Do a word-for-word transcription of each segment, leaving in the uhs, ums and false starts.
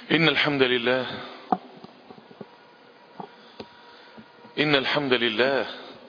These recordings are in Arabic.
إن الحمد لله إن الحمد لله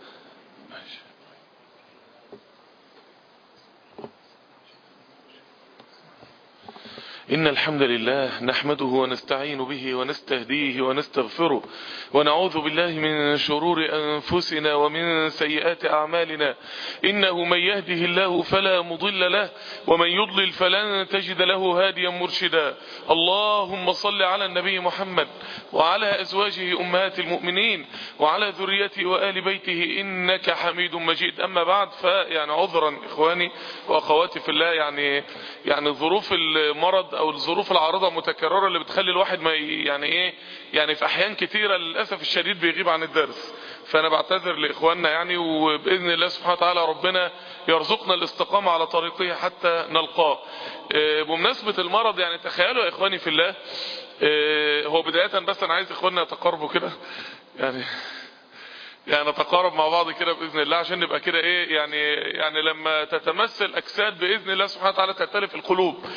إن الحمد لله نحمده ونستعين به ونستهديه ونستغفره ونعوذ بالله من شرور أنفسنا ومن سيئات أعمالنا. إنه من يهده الله فلا مضل له ومن يضلل فلن تجد له هاديا مرشدا. اللهم صل على النبي محمد وعلى أزواجه أمهات المؤمنين وعلى ذريته وآل بيته إنك حميد مجيد. أما بعد، فيعني عذرا إخواني وأخواتي في الله، يعني يعني ظروف المرض او الظروف العارضة متكررة اللي بتخلي الواحد ما يعني ايه يعني في احيان كتيرة للأسف الشديد بيغيب عن الدرس. فانا بعتذر لاخواننا يعني، وباذن الله سبحانه وتعالى ربنا يرزقنا الاستقامة على طريقه حتى نلقاه. بمناسبة المرض، يعني تخيلوا يا اخواني في الله، هو بداية بس انا عايز اخواننا يتقاربوا كده، يعني يعني نتقارب مع بعض كده باذن الله عشان نبقى كده ايه يعني يعني لما تتمثل اجساد باذن الله سبحانه وتعالى تختلف القلوب.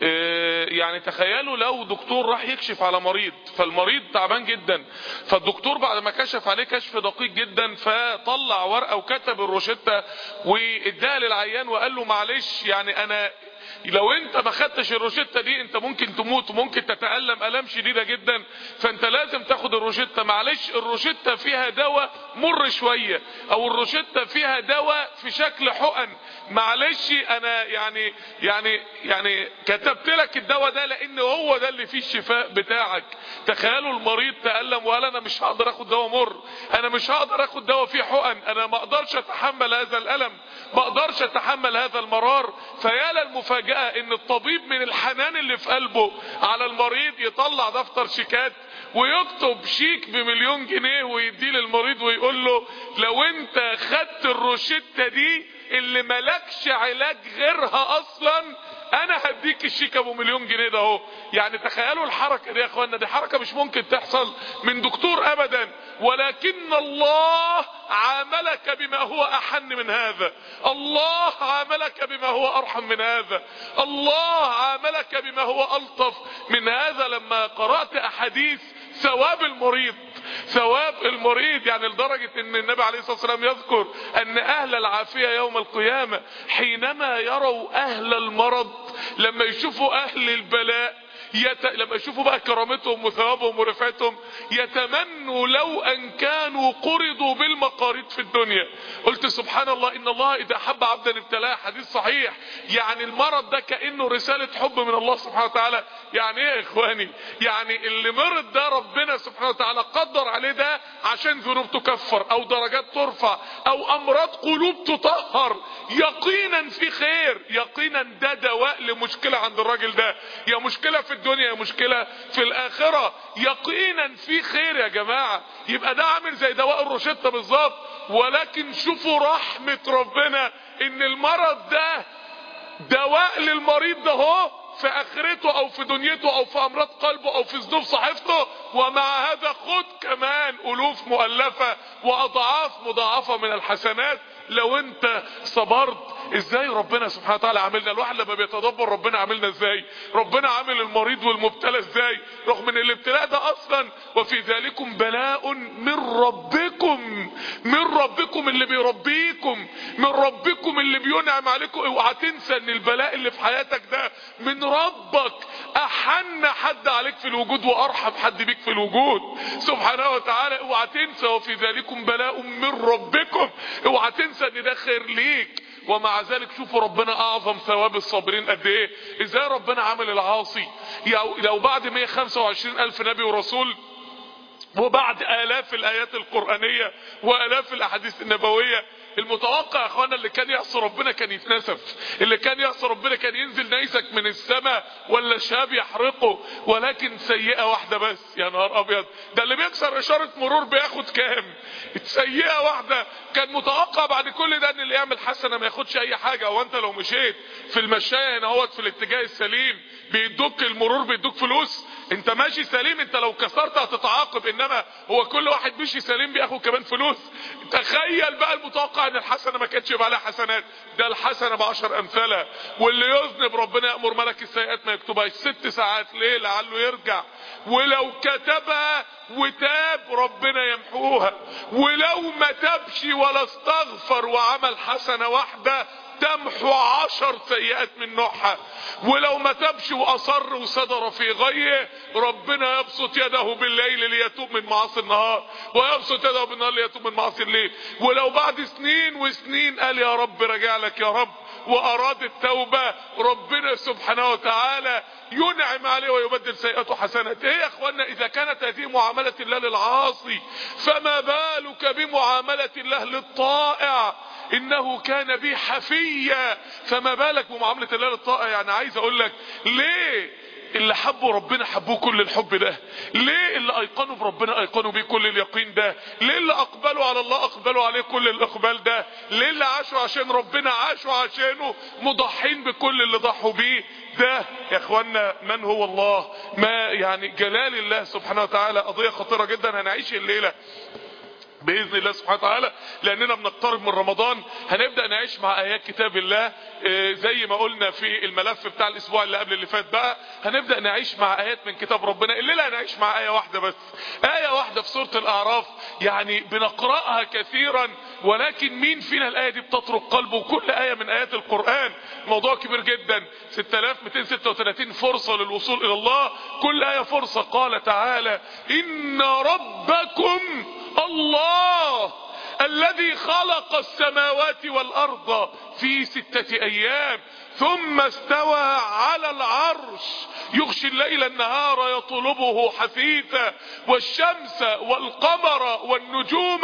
إيه يعني تخيلوا لو دكتور راح يكشف على مريض، فالمريض تعبان جدا، فالدكتور بعد ما كشف عليه كشف دقيق جدا فطلع ورقه وكتب الروشته واداها للعيان وقال له معلش يعني انا لو انت ما خدتش الروشته دي انت ممكن تموت وممكن تتألم الام شديدة جدا، فانت لازم تاخد الروشته. معلش الروشته فيها دواء مر شوية، او الروشته فيها دواء في شكل حقن، معلش انا يعني يعني يعني كتبت لك الدواء ده لان هو ده اللي فيه الشفاء بتاعك. تخيلوا المريض تألم وقال انا مش هقدر اخد دواء مر، انا مش هقدر اخد دواء فيه حقن، انا ما اقدرش اتحمل هذا الالم، ما اقدرش اتحمل هذا المرار. فيا للمفاجأة ان الطبيب من الحنان اللي في قلبه على المريض يطلع دفتر شيكات ويكتب شيك بمليون جنيه ويديه للمريض ويقول له لو انت خدت الروشتة دي اللي ملكش علاج غيرها اصلا انا هديك الشيك ابو مليون جنيه ده اهو. يعني تخيلوا الحركة دي يا اخوانا، دي حركة مش ممكن تحصل من دكتور ابدا، ولكن الله عاملك بما هو احن من هذا، الله عاملك بما هو ارحم من هذا، الله عاملك بما هو الطف من هذا. لما قرأت احاديث ثواب المريض، ثواب المريض يعني لدرجة ان النبي عليه الصلاة والسلام يذكر ان اهل العافية يوم القيامة حينما يروا اهل المرض، لما يشوفوا اهل البلاء يت... لما يشوفوا بقى كرامتهم وثوابهم ورفعتهم يتمنوا لو ان كانوا قرضوا بالمقاريض في الدنيا. قلت سبحان الله، ان الله اذا حب عبدا ابتلاه، حديث صحيح. يعني المرض ده كأنه رسالة حب من الله سبحانه وتعالى. يعني ايه يا اخواني؟ يعني اللي مرض ده ربنا سبحانه وتعالى قدر عليه ده عشان ذنوب تكفر او درجات ترفع او امراض قلوب تطهر. يقينا في خير، يقينا ده دواء لمشكلة عند الراجل ده، يا مشكلة في الدنيا يا مشكلة في الاخرة، يقينا في خير يا جماعة. يبقى ده عامل زي دواء الروشتة بالظبط. ولكن شوفوا رحمة ربنا ان المرض ده دواء للمريض ده هو في اخرته او في دنيته او في امراض قلبه او في ذنوب صحيفته، ومع هذا خد كمان الوف مؤلفة واضعاف مضاعفة من الحسنات لو انت صبرت. ازاي ربنا سبحانه وتعالى عاملنا؟ الواحد لما بيتدبر ربنا عاملنا ازاي، ربنا عامل المريض والمبتلى ازاي، رغم ان الابتلاء ده اصلا وفي ذلكم بلاء من ربكم، من ربكم اللي بيربيكم، من ربكم اللي بينعم عليكم. اوعى تنسى ان البلاء اللي في حياتك ده من ربك، احن حد عليك في الوجود وارحم حد بيك في الوجود سبحانه وتعالى. اوعى تنسى وفي ذلكم بلاء من ربكم، اوعى تنسى ان ده خير ليك. ومع ذلك شوفوا ربنا اعظم ثواب الصابرين قد ايه. ازاي ربنا عمل العاصي لو بعد مئة وخمسة وعشرين الف نبي ورسول وبعد الاف الايات القرآنية والاف الاحاديث النبوية، المتوقع يا اخوانا اللي كان يعصي ربنا كان يتنسف، اللي كان يعصي ربنا كان ينزل نيسك من السماء ولا شاب يحرقه. ولكن سيئة واحدة بس، يا نهار ابيض، ده اللي بيكسر اشارة مرور بياخد كام؟ سيئة واحدة. كان متوقع بعد كل ده ان اللي يعمل حسنة ما ياخدش اي حاجة. وانت لو مشيت في المشاية هنا هوت في الاتجاه السليم بيدوك المرور بيدوك فلوس، انت ماشي سليم، انت لو كسرت هتتعاقب، انما هو كل واحد مشي سليم بياخد كمان فلوس. تخيل بقى المتوقع ان الحسنه ما كانتش يبقى عليها حسنات، ده الحسنه بعشر امثالها. واللي يذنب ربنا يامر ملك السيئات ما يكتبهاش ست ساعات ليه؟ لعله يرجع. ولو كتبها وتاب ربنا يمحوها، ولو ما تابش ولا استغفر وعمل حسنه واحده تمحو عشر سيئات من نوعها. ولو ما تبش واصر وصدر في غيه ربنا يبسط يده بالليل ليتوب من معاصي النهار، ويبسط يده بالنهار ليتوب من معاصي الليل. ولو بعد سنين وسنين قال يا رب راجع لك يا رب واراد التوبة، ربنا سبحانه وتعالى ينعم عليه ويبدل سيئاته حسنات. ايه يا اخوانا، اذا كانت هذه معاملة الله للعاصي فما بالك بمعاملة الله للطائع؟ انه كان بي حفيا. فما بالك بمعاملة الله للطائع؟ يعني عايز اقول لك ليه اللي حبوا ربنا حبوه كل الحب ده؟ ليه اللي ايقنوا بربنا ايقنوا بيه كل اليقين ده؟ ليه اللي اقبلوا على الله اقبلوا عليه كل الاقبال ده؟ ليه اللي عاشوا عشان ربنا عاشوا عشانه مضحين بكل اللي ضحوا بيه ده؟ يا اخوانا من هو الله؟ ما يعني جلال الله سبحانه وتعالى قضية خطيرة جدا هنعيش الليلة باذن الله سبحانه وتعالى، لاننا بنقترب من رمضان. هنبدا نعيش مع ايات كتاب الله زي ما قلنا في الملف بتاع الاسبوع اللي قبل اللي فات. بقى هنبدا نعيش مع ايات من كتاب ربنا. الليله هنعيش مع ايه واحده بس، ايه واحده في سوره الاعراف. يعني بنقراها كثيرا ولكن مين فينا الايه دي بتطرق قلبه؟ وكل ايه من ايات القران موضوع كبير جدا، ستة آلاف ومئتين وستة وثلاثين فرصه للوصول الى الله. كل ايه فرصه. قال تعالى ان ربكم الله الذي خلق السماوات والارض في ستة ايام ثم استوى على العرش يغشي الليل النهار يطلبه حثيثا والشمس والقمر والنجوم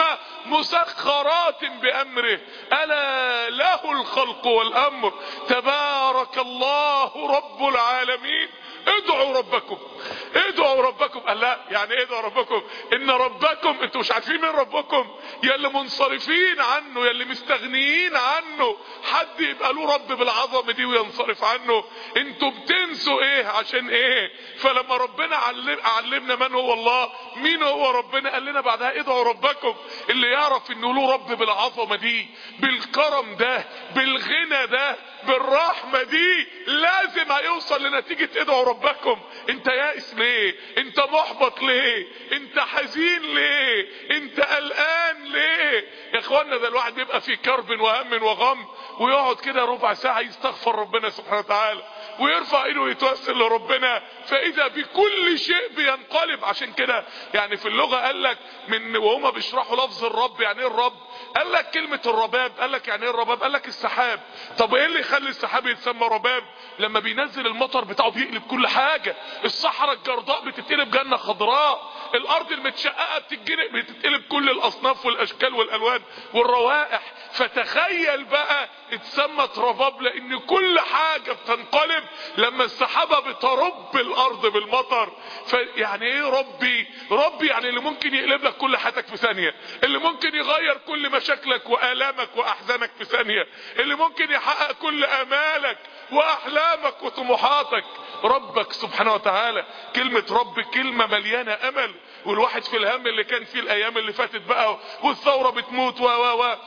مسخرات بامره الا له الخلق والامر تبارك الله رب العالمين ادعوا ربكم ادعوا ربكم. قال لا يعني ايه ادعوا ربكم؟ ان ربكم انتوا مش عارفين مين ربكم؟ يا اللي منصرفين عنه، يا اللي مستغنيين عنه. حد يبقى له رب بالعظمه دي وينصرف عنه؟ انتوا بتنسوا ايه عشان ايه؟ فلما ربنا علم علمنا من هو الله، مين هو ربنا، قال لنا بعدها ادعوا ربكم. اللي يعرف انه له رب بالعظمه دي، بالكرم ده، بالغنى ده، بالرحمه دي، لازم هيوصل لنتيجه ادعوا ربكم. انت يائس ليه؟ انت محبط ليه؟ انت حزين ليه؟ انت قلقان ليه؟ يا اخوانا ده الواحد بيبقى في كرب وهم وغم ويقعد كده ربع ساعه يستغفر ربنا سبحانه وتعالى ويرفع ايده ويتوسل لربنا، فاذا بكل شيء بينقلب. عشان كده يعني في اللغه قال لك من وهما بيشرحوا لفظ الرب يعني ايه الرب، قال لك كلمه الرباب. قال لك يعني ايه الرباب؟ قال لك السحاب. طب ايه اللي يخلي السحاب يتسمى رباب؟ لما بينزل المطر بتاعه بيقلب كل حاجه. الصحراء الجرداء بتتقلب جنه خضراء، الارض المتشققه بتتقلب كل الاصناف والاشكال والالوان والروائح. فتخيل بقى اتسمت رباب لان كل حاجه بتنقلب لما السحابه بترب الارض بالمطر. فيعني ايه ربي؟ ربي يعني اللي ممكن يقلب لك كل حياتك في ثانيه، اللي ممكن يغير كل مشاكلك والامك واحزانك في ثانيه، اللي ممكن يحقق كل امالك واحلامك وطموحاتك. ربك سبحانه وتعالى. كلمة رب كلمة مليانة امل، والواحد في الهم اللي كان فيه الايام اللي فاتت بقى والثورة بتموت و و و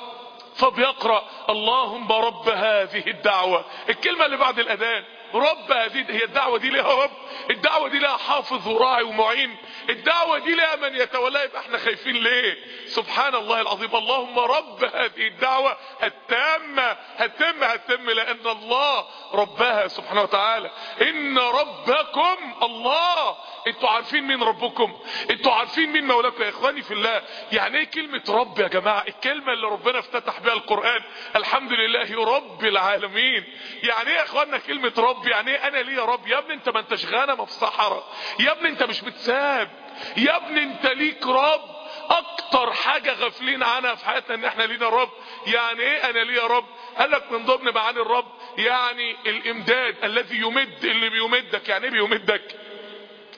فبيقرأ اللهم رب هذه الدعوة. الكلمة اللي بعد الاذان رب هذه، هي الدعوة دي ليها رب؟ الدعوة دي لها حافظ وراعي ومعين؟ الدعوة دي لها من يتولى؟ يبقى احنا خايفين ليه؟ سبحان الله العظيم. اللهم رب هذه الدعوة التامة، هتتم هتتم لان الله ربها سبحانه وتعالى. ان ربكم الله. انتوا عارفين مين ربكم؟ انتوا عارفين مين مولاكم يا اخواني في الله؟ يعني ايه كلمة رب يا جماعة؟ الكلمة اللي ربنا افتتح بها القرآن الحمد لله رب العالمين. يعني ايه يا اخوانا كلمة رب؟ يعني ايه انا ليه يا رب؟ يا ابني انت ما انتش غنم في صحراء، يا ابني انت مش متساب، يا ابني انت ليك رب. اكتر حاجة غافلين عنها في حياتنا ان احنا لينا رب. يعني ايه انا ليه يا رب؟ قال لك من ضمن معاني الرب يعني الامداد، الذي يمد، اللي بيمدك. يعني ايه بيمدك؟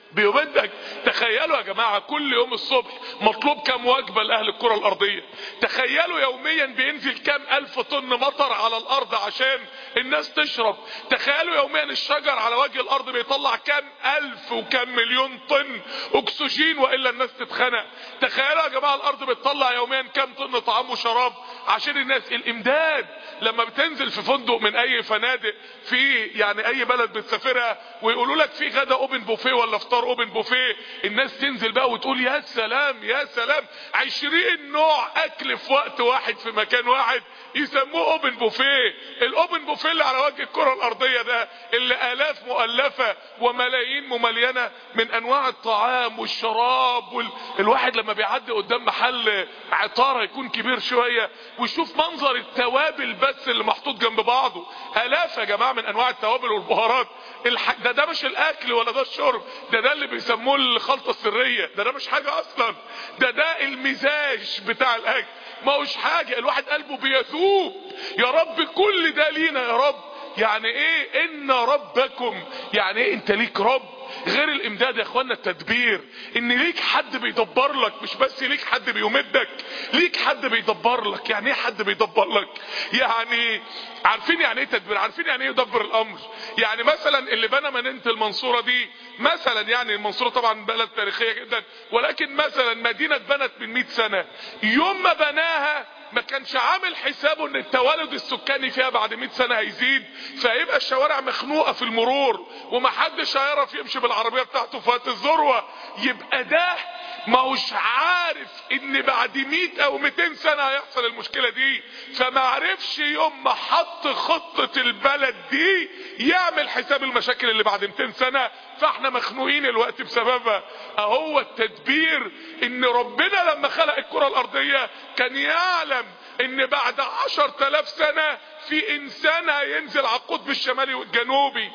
بيمدك. تخيلوا يا جماعة كل يوم الصبح مطلوب كام وجبة لأهل الكرة الأرضية. تخيلوا يوميا بينزل كام ألف طن مطر على الأرض عشان الناس تشرب. تخيلوا يوميا الشجر على وجه الأرض بيطلع كام ألف وكام مليون طن أكسجين وإلا الناس تتخنق. تخيلوا يا جماعة الأرض بتطلع يوميا كام طن طعام وشراب عشان الناس. الإمداد لما بتنزل في فندق من أي فنادق في يعني أي بلد بتسافرها ويقولوا لك في غدا أوبن بوفيه ولا فطار اوبن بوفيه، الناس تنزل بقى وتقول يا سلام يا سلام، عشرين نوع اكل في وقت واحد في مكان واحد يسموه اوبن بوفيه. الاوبن بوفيه اللي على وجه الكرة الارضية ده اللي الاف مؤلفة وملايين مملينة من انواع الطعام والشراب وال... الواحد لما بيعدي قدام محل عطارة يكون كبير شوية ويشوف منظر التوابل بس اللي محطوط جنب بعضه، الاف يا جماعة من انواع التوابل والبهارات. الح... ده ده مش الاكل ولا ده الشرب، ده ده اللي بيسموه الخلطة السرية، ده ده مش حاجة اصلا، ده ده المزاج بتاع الاكل، ما هوش حاجة. الواحد قلبه بيذوب، يا رب كل ده لينا يا رب. يعني ايه ان ربكم؟ يعني ايه انت ليك رب غير الامداد يا اخوانا؟ التدبير، ان ليك حد بيدبر لك، مش بس ليك حد بيمدك، ليك حد بيدبر لك. يعني ايه حد بيدبر لك؟ يعني عارفين يعني ايه تدبير؟ عارفين يعني ايه يدبر الامر؟ يعني مثلا اللي بنى مدينة المنصورة دي مثلا، يعني المنصورة طبعا بلد تاريخية جدا، ولكن مثلا مدينة اتبنت من مئة سنة، يوم ما بناها ما كانش عامل حسابه ان التوالد السكاني فيها بعد مئة سنة هيزيد، فهيبقى الشوارع مخنوقة في المرور ومحدش هيعرف يمشي بالعربية بتاعته في وقت الذروة. يبقى ده ما هوش عارف ان بعد مئة او مئتين سنة هيحصل المشكلة دي، فما عرفش يوم ما حط خطة البلد دي يعمل حساب المشاكل اللي بعد مئتين سنة، فاحنا مخنوقين الوقت بسببها. اهو التدبير ان ربنا لما خلق الكرة الارضية كان يعلم ان بعد عشر تلاف سنة في انسان هينزل على القطب الشمالي والجنوبي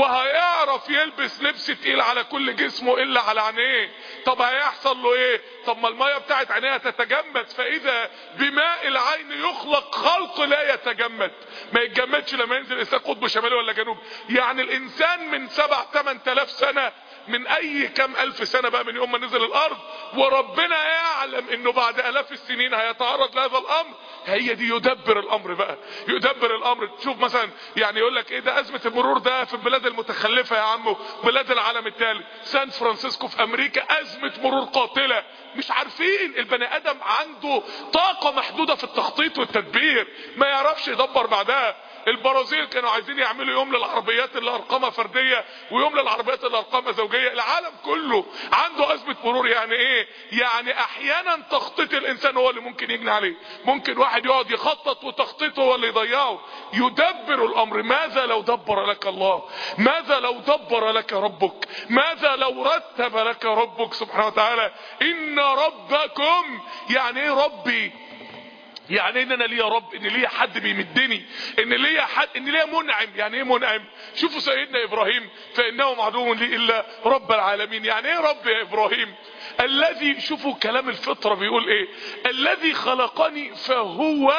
وهيعرف يلبس لبس تقيل على كل جسمه الا على عينيه. طب هيحصل له ايه؟ طب ما المية بتاعت عينيها تتجمد، فاذا بماء العين يخلق خلق لا يتجمد، ما يتجمدش لما ينزل انسان قطب شمالي ولا جنوبي. يعني الانسان من سبع تمن تلاف سنة، من اي كم الف سنة بقى من يوم ما نزل الارض، وربنا يعلم انه بعد الاف السنين هيتعرض لهذا الامر. هي دي يدبر الامر بقى، يدبر الامر. تشوف مثلا يعني يقول لك ايه ده ازمة المرور ده في البلاد المتخلفة يا عمو، بلاد العالم الثالث، سان فرانسيسكو في امريكا ازمة مرور قاتلة. مش عارفين البني ادم عنده طاقة محدودة في التخطيط والتدبير، ما يعرفش يدبر بعدها. البرازيل كانوا عايزين يعملوا يوم للعربيات اللي ارقامها فردية ويوم للعربيات اللي ارقامها زوجية. العالم كله عنده ازمة مرور. يعني ايه؟ يعني احيانا تخطيط الانسان هو اللي ممكن يجني عليه، ممكن واحد يقعد يخطط وتخطيطه هو اللي يضيعه. يدبر الامر. ماذا لو دبر لك الله؟ ماذا لو دبر لك ربك؟ ماذا لو رتب لك ربك سبحانه وتعالى؟ ان ربكم، يعني ايه ربي؟ يعني ان انا ليا رب، ان ليا حد بيمدني، ان ليا حد، ان ليا منعم. يعني ايه منعم؟ شوفوا سيدنا ابراهيم، فانه عدو لي الا رب العالمين. يعني ايه رب يا ابراهيم؟ الذي، شوفوا كلام الفطرة بيقول ايه، الذي خلقني فهو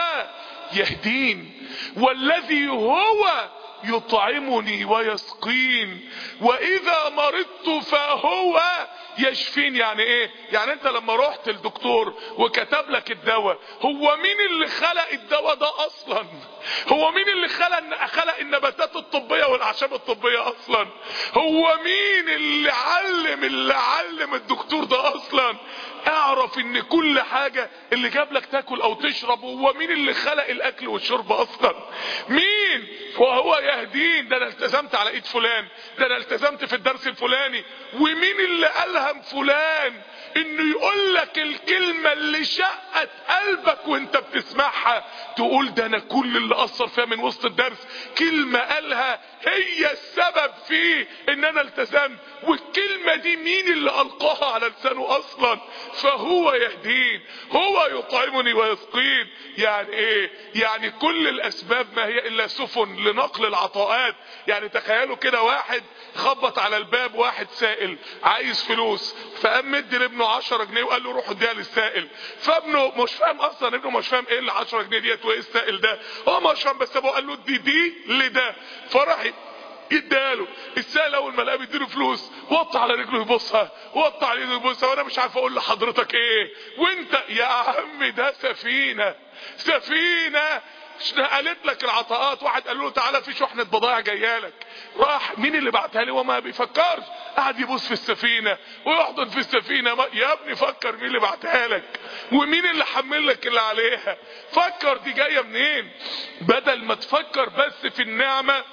يهدين، والذي هو يطعمني ويسقين، واذا مرضت فهو يشفين. يعني ايه؟ يعني انت لما رحت الدكتور وكتب لك الدواء، هو مين اللي خلق الدواء ده اصلا؟ هو مين اللي خلق خلق النباتات الطبية والاعشاب الطبية اصلا؟ هو مين اللي علم اللي علم الدكتور ده اصلا؟ اعرف ان كل حاجة اللي جاب لك تاكل او تشرب، هو مين اللي خلق الاكل والشرب اصلا؟ مين؟ وهو يهدين. ده انا التزمت على ايد فلان، ده انا التزمت في الدرس الفلاني. ومين اللي الهم فلان انه يقول لك الكلمة اللي شقت قلبك وانت بتسمعها، تقول ده انا كل اللي اثر فيها من وسط الدرس كلمة قالها هي السبب فيه ان انا التزمت. والكلمة دي مين اللي القاها على لسانه اصلا؟ فهو يهدين، هو يطعمني ويسقين. يعني ايه؟ يعني كل الاسباب ما هي الا سفن لنقل العطاءات. يعني تخيلوا كده واحد خبط على الباب، واحد سائل عايز فلوس، فقام مدي لابنه عشرة جنيه وقال له روح اديها للسائل. فابنه مش فاهم اصلا، ابنه مش فاهم ايه اللي عشرة جنيه ديت وايه السائل ده، هو مش فاهم، بس ابوه قال له دي دي لده. فراح يديله. السائل اول ما لقى بيديله فلوس وطى على رجله يبصها، وطى على ايده يبصها، وانا مش عارف اقول لحضرتك ايه. وانت يا عم ده سفينه سفينه نقلت لك العطاءات. واحد قال له تعالى في شحنه بضائع جايه لك، راح مين اللي بعتها لي وما بيفكرش، قاعد يبص في السفينه ويحضن في السفينه. يا ابني فكر مين اللي بعتها لك ومين اللي حمل لك اللي عليها. فكر دي جايه منين، بدل ما تفكر بس في النعمه،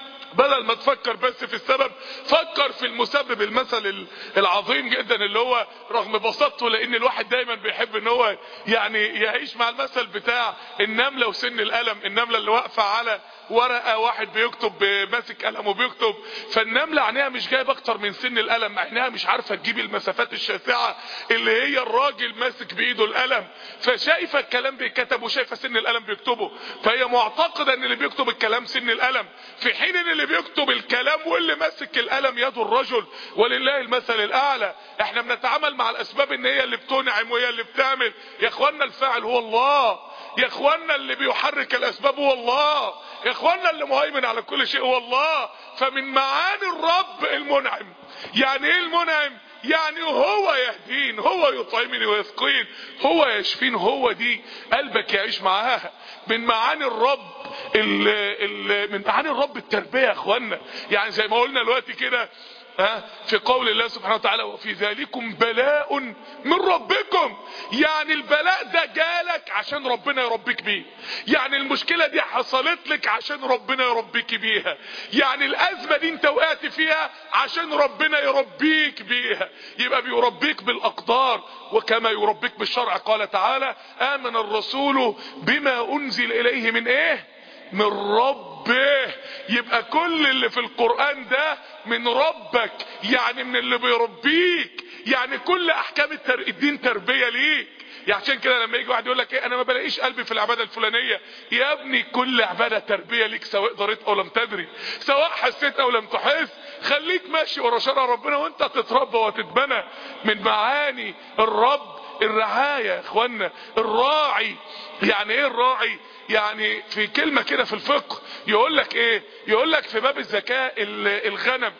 بدل ما تفكر بس في السبب، فكر في المسبب. المثل العظيم جدا اللي هو رغم بساطته، لان الواحد دايما بيحب ان هو يعني يعيش مع المثل بتاع النملة وسن القلم. النملة اللي واقفة على ورقة، واحد بيكتب ماسك قلم وبيكتب، فالنملة عينيها مش جايب اكتر من سن القلم، عينيها مش عارفة تجيب المسافات الشاسعة اللي هي الراجل ماسك بايده القلم، فشايفة الكلام بيتكتب وشايفة سن القلم بيكتبه، فهي معتقدة ان اللي بيكتب الكلام سن القلم، في حين ان اللي بيكتب الكلام واللي ماسك القلم يد الرجل. ولله المثل الاعلى. احنا بنتعامل مع الاسباب ان هي اللي بتنعم وهي اللي بتعمل. يا اخوانا الفاعل هو الله، يا اخوانا اللي بيحرك الاسباب هو الله، يا اخوانا اللي مهيمن على كل شيء هو الله. فمن معاني الرب المنعم. يعني ايه المنعم؟ يعني هو يهدين، هو يطعمني ويسقين، هو يشفين، هو دي قلبك يعيش معاها. من معاني الرب ال ال من معاني الرب التربية يا اخوانا. يعني زي ما قلنا دلوقتي كده ها في قول الله سبحانه وتعالى وفي ذلكم بلاء من ربكم. يعني البلاء ده جالك عشان ربنا يربيك بيه، يعني المشكلة دي حصلت لك عشان ربنا يربيك بيها، يعني الازمة دي انت وقعت فيها عشان ربنا يربيك بيها. يبقى بيربيك بالاقدار وكما يربيك بالشرع. قال تعالى امن الرسول بما انزل اليه من ايه؟ من ربه. يبقى كل اللي في القرآن ده من ربك، يعني من اللي بيربيك. يعني كل احكام الدين تربية ليك. يعني عشان كده لما يجي واحد يقول لك ايه انا ما بلاقيش قلبي في العبادة الفلانية، يا ابني كل عبادة تربية ليك، سواء دريت او لم تدري، سواء حسيت او لم تحس. خليك ماشي ورا شرع ربنا وانت تتربى وتتبنى. من معاني الرب الرعاية يا اخوانا. الراعي يعني ايه الراعي؟ يعني في كلمة كده في الفقه يقول لك ايه، يقول لك في باب الزكاة الغنم،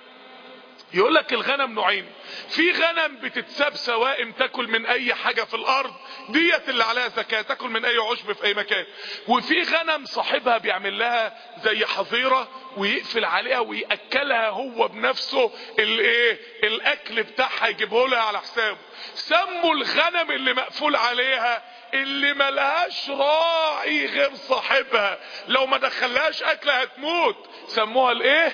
يقول لك الغنم نوعين. في غنم بتتساب سوائم تاكل من اي حاجة في الارض، ديت اللي عليها زكاة، تاكل من اي عشب في اي مكان. وفي غنم صاحبها بيعمل لها زي حظيرة ويقفل عليها ويأكلها هو بنفسه، الايه الاكل بتاعها يجيبه لها على حسابه. سموا الغنم اللي مقفول عليها اللي ملهاش راعي غير صاحبها، لو ما دخلهاش اكل هتموت، سموها الايه؟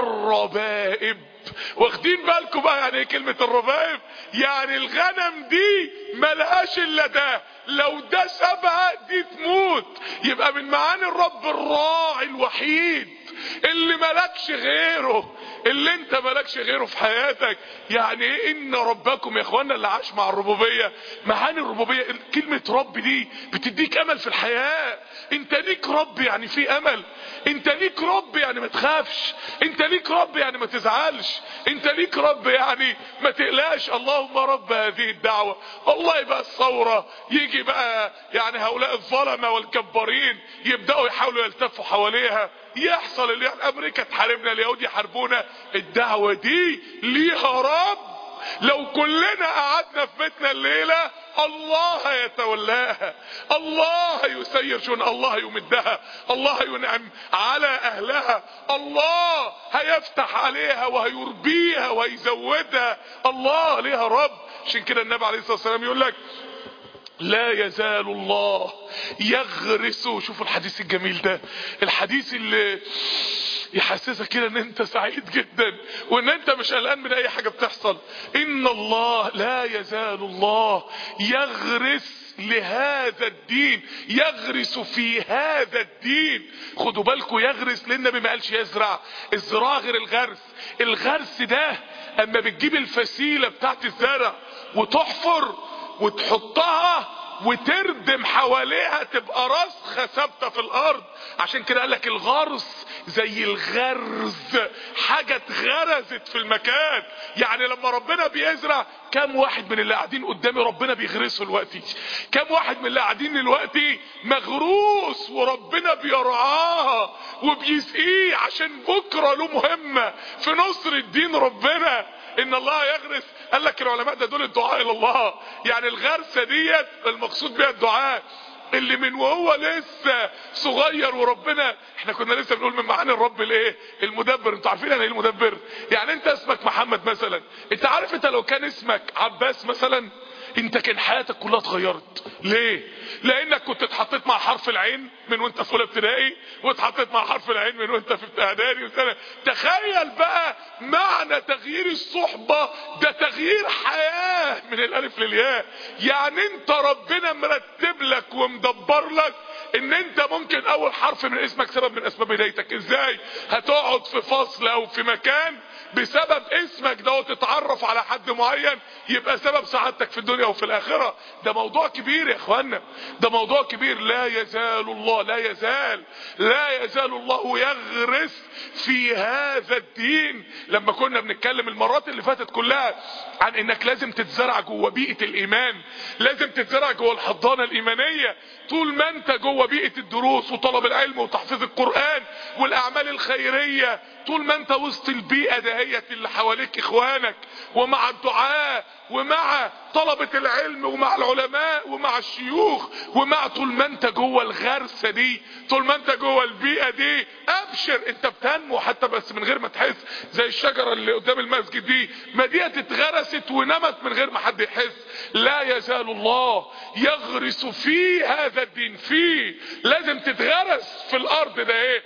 الربائب. واخدين بالكم بقى يعني ايه كلمة الربائب؟ يعني الغنم دي ملهاش الا ده، لو ده سابها دي تموت. يبقى من معاني الرب الراعي الوحيد اللي ملكش غيره، اللي انت ملكش غيره في حياتك. يعني ايه ان ربكم يا اخوانا؟ اللي عاش مع الربوبية، معاني الربوبية، كلمة رب دي بتديك امل في الحياة. انت ليك رب يعني في امل، انت ليك رب يعني ما تخافش، انت ليك رب يعني ما تزعلش، انت ليك رب يعني ما تقلقش. اللهم رب هذه الدعوة. والله يبقى الثورة يجي بقى يعني هؤلاء الظلمة والكبارين يبدأوا يحاولوا يلتفوا حواليها، يحصل اللي يعني امريكا تحاربنا، اليهود يحاربونا. الدعوة دي ليها رب. لو كلنا قعدنا في بيتنا الليلة الله يتولاها، الله يسير شؤون، الله يمدها، الله ينعم على اهلها، الله هيفتح عليها وهيربيها وهيزودها. الله ليها رب. عشان كده النبي عليه الصلاة والسلام يقول لك لا يزال الله يغرس. شوفوا الحديث الجميل ده، الحديث اللي يحسسك كده ان انت سعيد جدا وان انت مش قلقان من اي حاجة بتحصل. ان الله لا يزال الله يغرس لهذا الدين، يغرس في هذا الدين. خدوا بالكم يغرس، لان النبي ما قالش يزرع. الزراعة غير الغرس. الغرس ده اما بتجيب الفسيلة بتاعت الزرع وتحفر وتحطها وتردم حواليها تبقى راسخة ثابتة في الارض. عشان كده قالك الغرس زي الغرز، حاجة اتغرزت في المكان. يعني لما ربنا بيزرع، كم واحد من اللي قاعدين قدامي ربنا بيغرسه دلوقتي؟ كم واحد من اللي قاعدين دلوقتي مغروس وربنا بيرعاه وبيسقيه عشان بكرة له مهمة في نصر الدين ربنا. ان الله يغرس، قال لك العلماء ده دول الدعاء الى الله. يعني الغرسة ديت المقصود بها الدعاء اللي من وهو لسه صغير وربنا، احنا كنا لسه بنقول من معاني الرب الايه؟ المدبر. انتوا عارفين يعني ايه المدبر؟ يعني انت اسمك محمد مثلا، انت عارف انت لو كان اسمك عباس مثلا، انت كان حياتك كلها اتغيرت. ليه؟ لانك كنت اتحطيت مع حرف العين من وانت في اولى ابتدائي، واتحطيت مع حرف العين من وانت في اعدادي وسنه. تخيل بقى معنى تغيير الصحبه، ده تغيير حياه من الالف للياء. يعني انت ربنا مرتب لك ومدبر لك ان انت ممكن اول حرف من اسمك سبب من اسباب هدايتك. ازاي؟ هتقعد في فصل او في مكان بسبب اسمك ده وتتعرف على حد معين يبقى سبب سعادتك في الدنيا وفي الاخرة. ده موضوع كبير يا اخوانا، ده موضوع كبير. لا يزال الله لا يزال لا يزال الله يغرس في هذا الدين. لما كنا بنتكلم المرات اللي فاتت كلها عن انك لازم تتزرع جوه بيئة الايمان، لازم تتزرع جوه الحضانة الايمانية. طول ما انت جوه بيئة الدروس وطلب العلم وتحفيظ القرآن والاعمال الخيرية، طول ما انت وسط البيئة دهيت اللي حواليك اخوانك ومع الدعاء ومع طلبة العلم ومع العلماء ومع الشيوخ ومع، طول ما انت جوه الغرسة دي، طول ما انت جوه البيئة دي، ابشر انت بتنمو حتى بس من غير ما تحس. زي الشجرة اللي قدام المسجد دي، ما دي اتغرست ونمت من غير ما حد يحس. لا يزال الله يغرس في هذا الدين، فيه لازم تتغرس في الارض ده ايه؟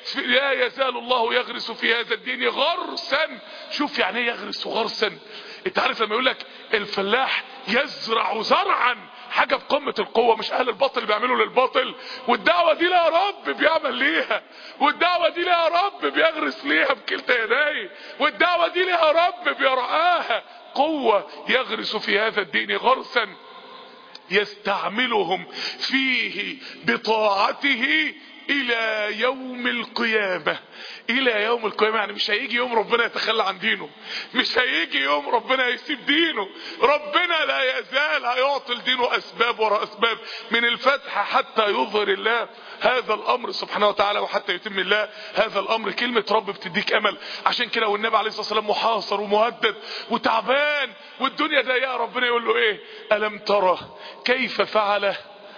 لا يزال الله يغرس في هذا الدين غرسا. شوف يعني ايه يغرس غرسا؟ انت عارف لما يقول لك الفلاح يزرع زرعا، حاجه في قمه القوه. مش اهل الباطل بيعملوا للباطل، والدعوه دي لا رب بيعمل ليها، والدعوه دي لا رب بيغرس ليها بكلتا يديه، والدعوه دي لا رب بيرعاها. قوه يغرس في هذا الدين غرسا يستعملهم فيه بطاعته الى يوم القيامة. الى يوم القيامة يعني مش هيجي يوم ربنا يتخلى عن دينه، مش هيجي يوم ربنا يسيب دينه. ربنا لا يزال هيعطي دينه اسباب وراء اسباب، من الفتح حتى يظهر الله هذا الامر سبحانه وتعالى وحتى يتم الله هذا الامر. كلمة رب بتديك امل. عشان كده والنبي عليه الصلاة والسلام محاصر ومهدد وتعبان والدنيا ضيقة، ربنا يقول له ايه؟ الم ترى كيف فعل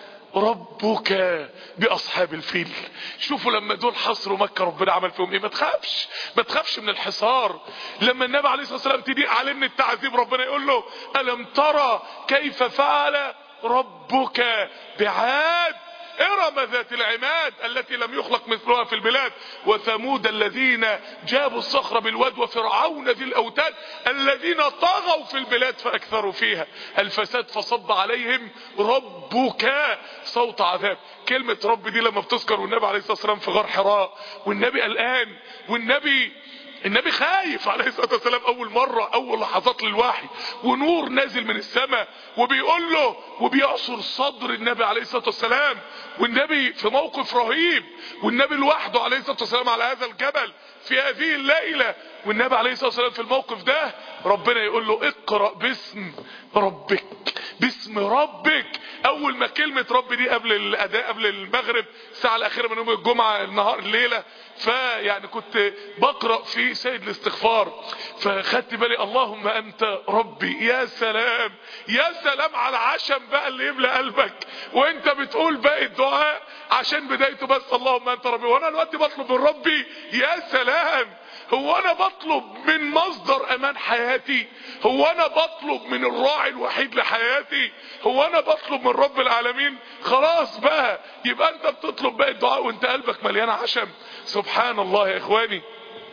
ربك باصحاب الفيل. شوفوا لما دول حصروا مكة ربنا عمل فيهم ايه. ما تخافش، ما تخافش من الحصار. لما النبي عليه الصلاة والسلام تضيق عليه من التعذيب، ربنا يقول له الم ترى كيف فعل ربك بعاد ارم ذات العماد التي لم يخلق مثلها في البلاد، وثمود الذين جابوا الصخر بالواد، وفرعون ذي الاوتاد الذين طغوا في البلاد فاكثروا فيها الفساد فصب عليهم ربك صوت عذاب. كلمة رب دي لما بتذكر والنبي عليه الصلاة والسلام في غار حراء والنبي قلقان والنبي النبي خايف عليه الصلاة والسلام، اول مرة اول لحظات للوحي ونور نازل من السماء وبيقول له وبيعصر صدر النبي عليه الصلاة والسلام، والنبي في موقف رهيب، والنبي لوحده عليه الصلاة والسلام على هذا الجبل في هذه الليلة، والنبي عليه الصلاة والسلام في الموقف ده ربنا يقول له اقرأ باسم ربك، باسم ربك. اول ما كلمة رب دي قبل الاداء قبل المغرب الساعة الاخيرة من يوم الجمعة النهار الليلة، فيعني كنت بقرأ في سيد الاستغفار فخدت بالي اللهم انت ربي. يا سلام يا سلام على العشم بقى اللي يملى قلبك وانت بتقول باقي الدعاء عشان بدايته بس اللهم انت ربي. وانا دلوقتي بطلب من ربي. يا سلام، هو انا بطلب من مصدر امان حياتي؟ هو انا بطلب من الراعي الوحيد لحياتي؟ هو انا بطلب من رب العالمين؟ خلاص بقى يبقى انت بتطلب باقي الدعاء وانت قلبك مليان عشم. سبحان الله يا اخواني.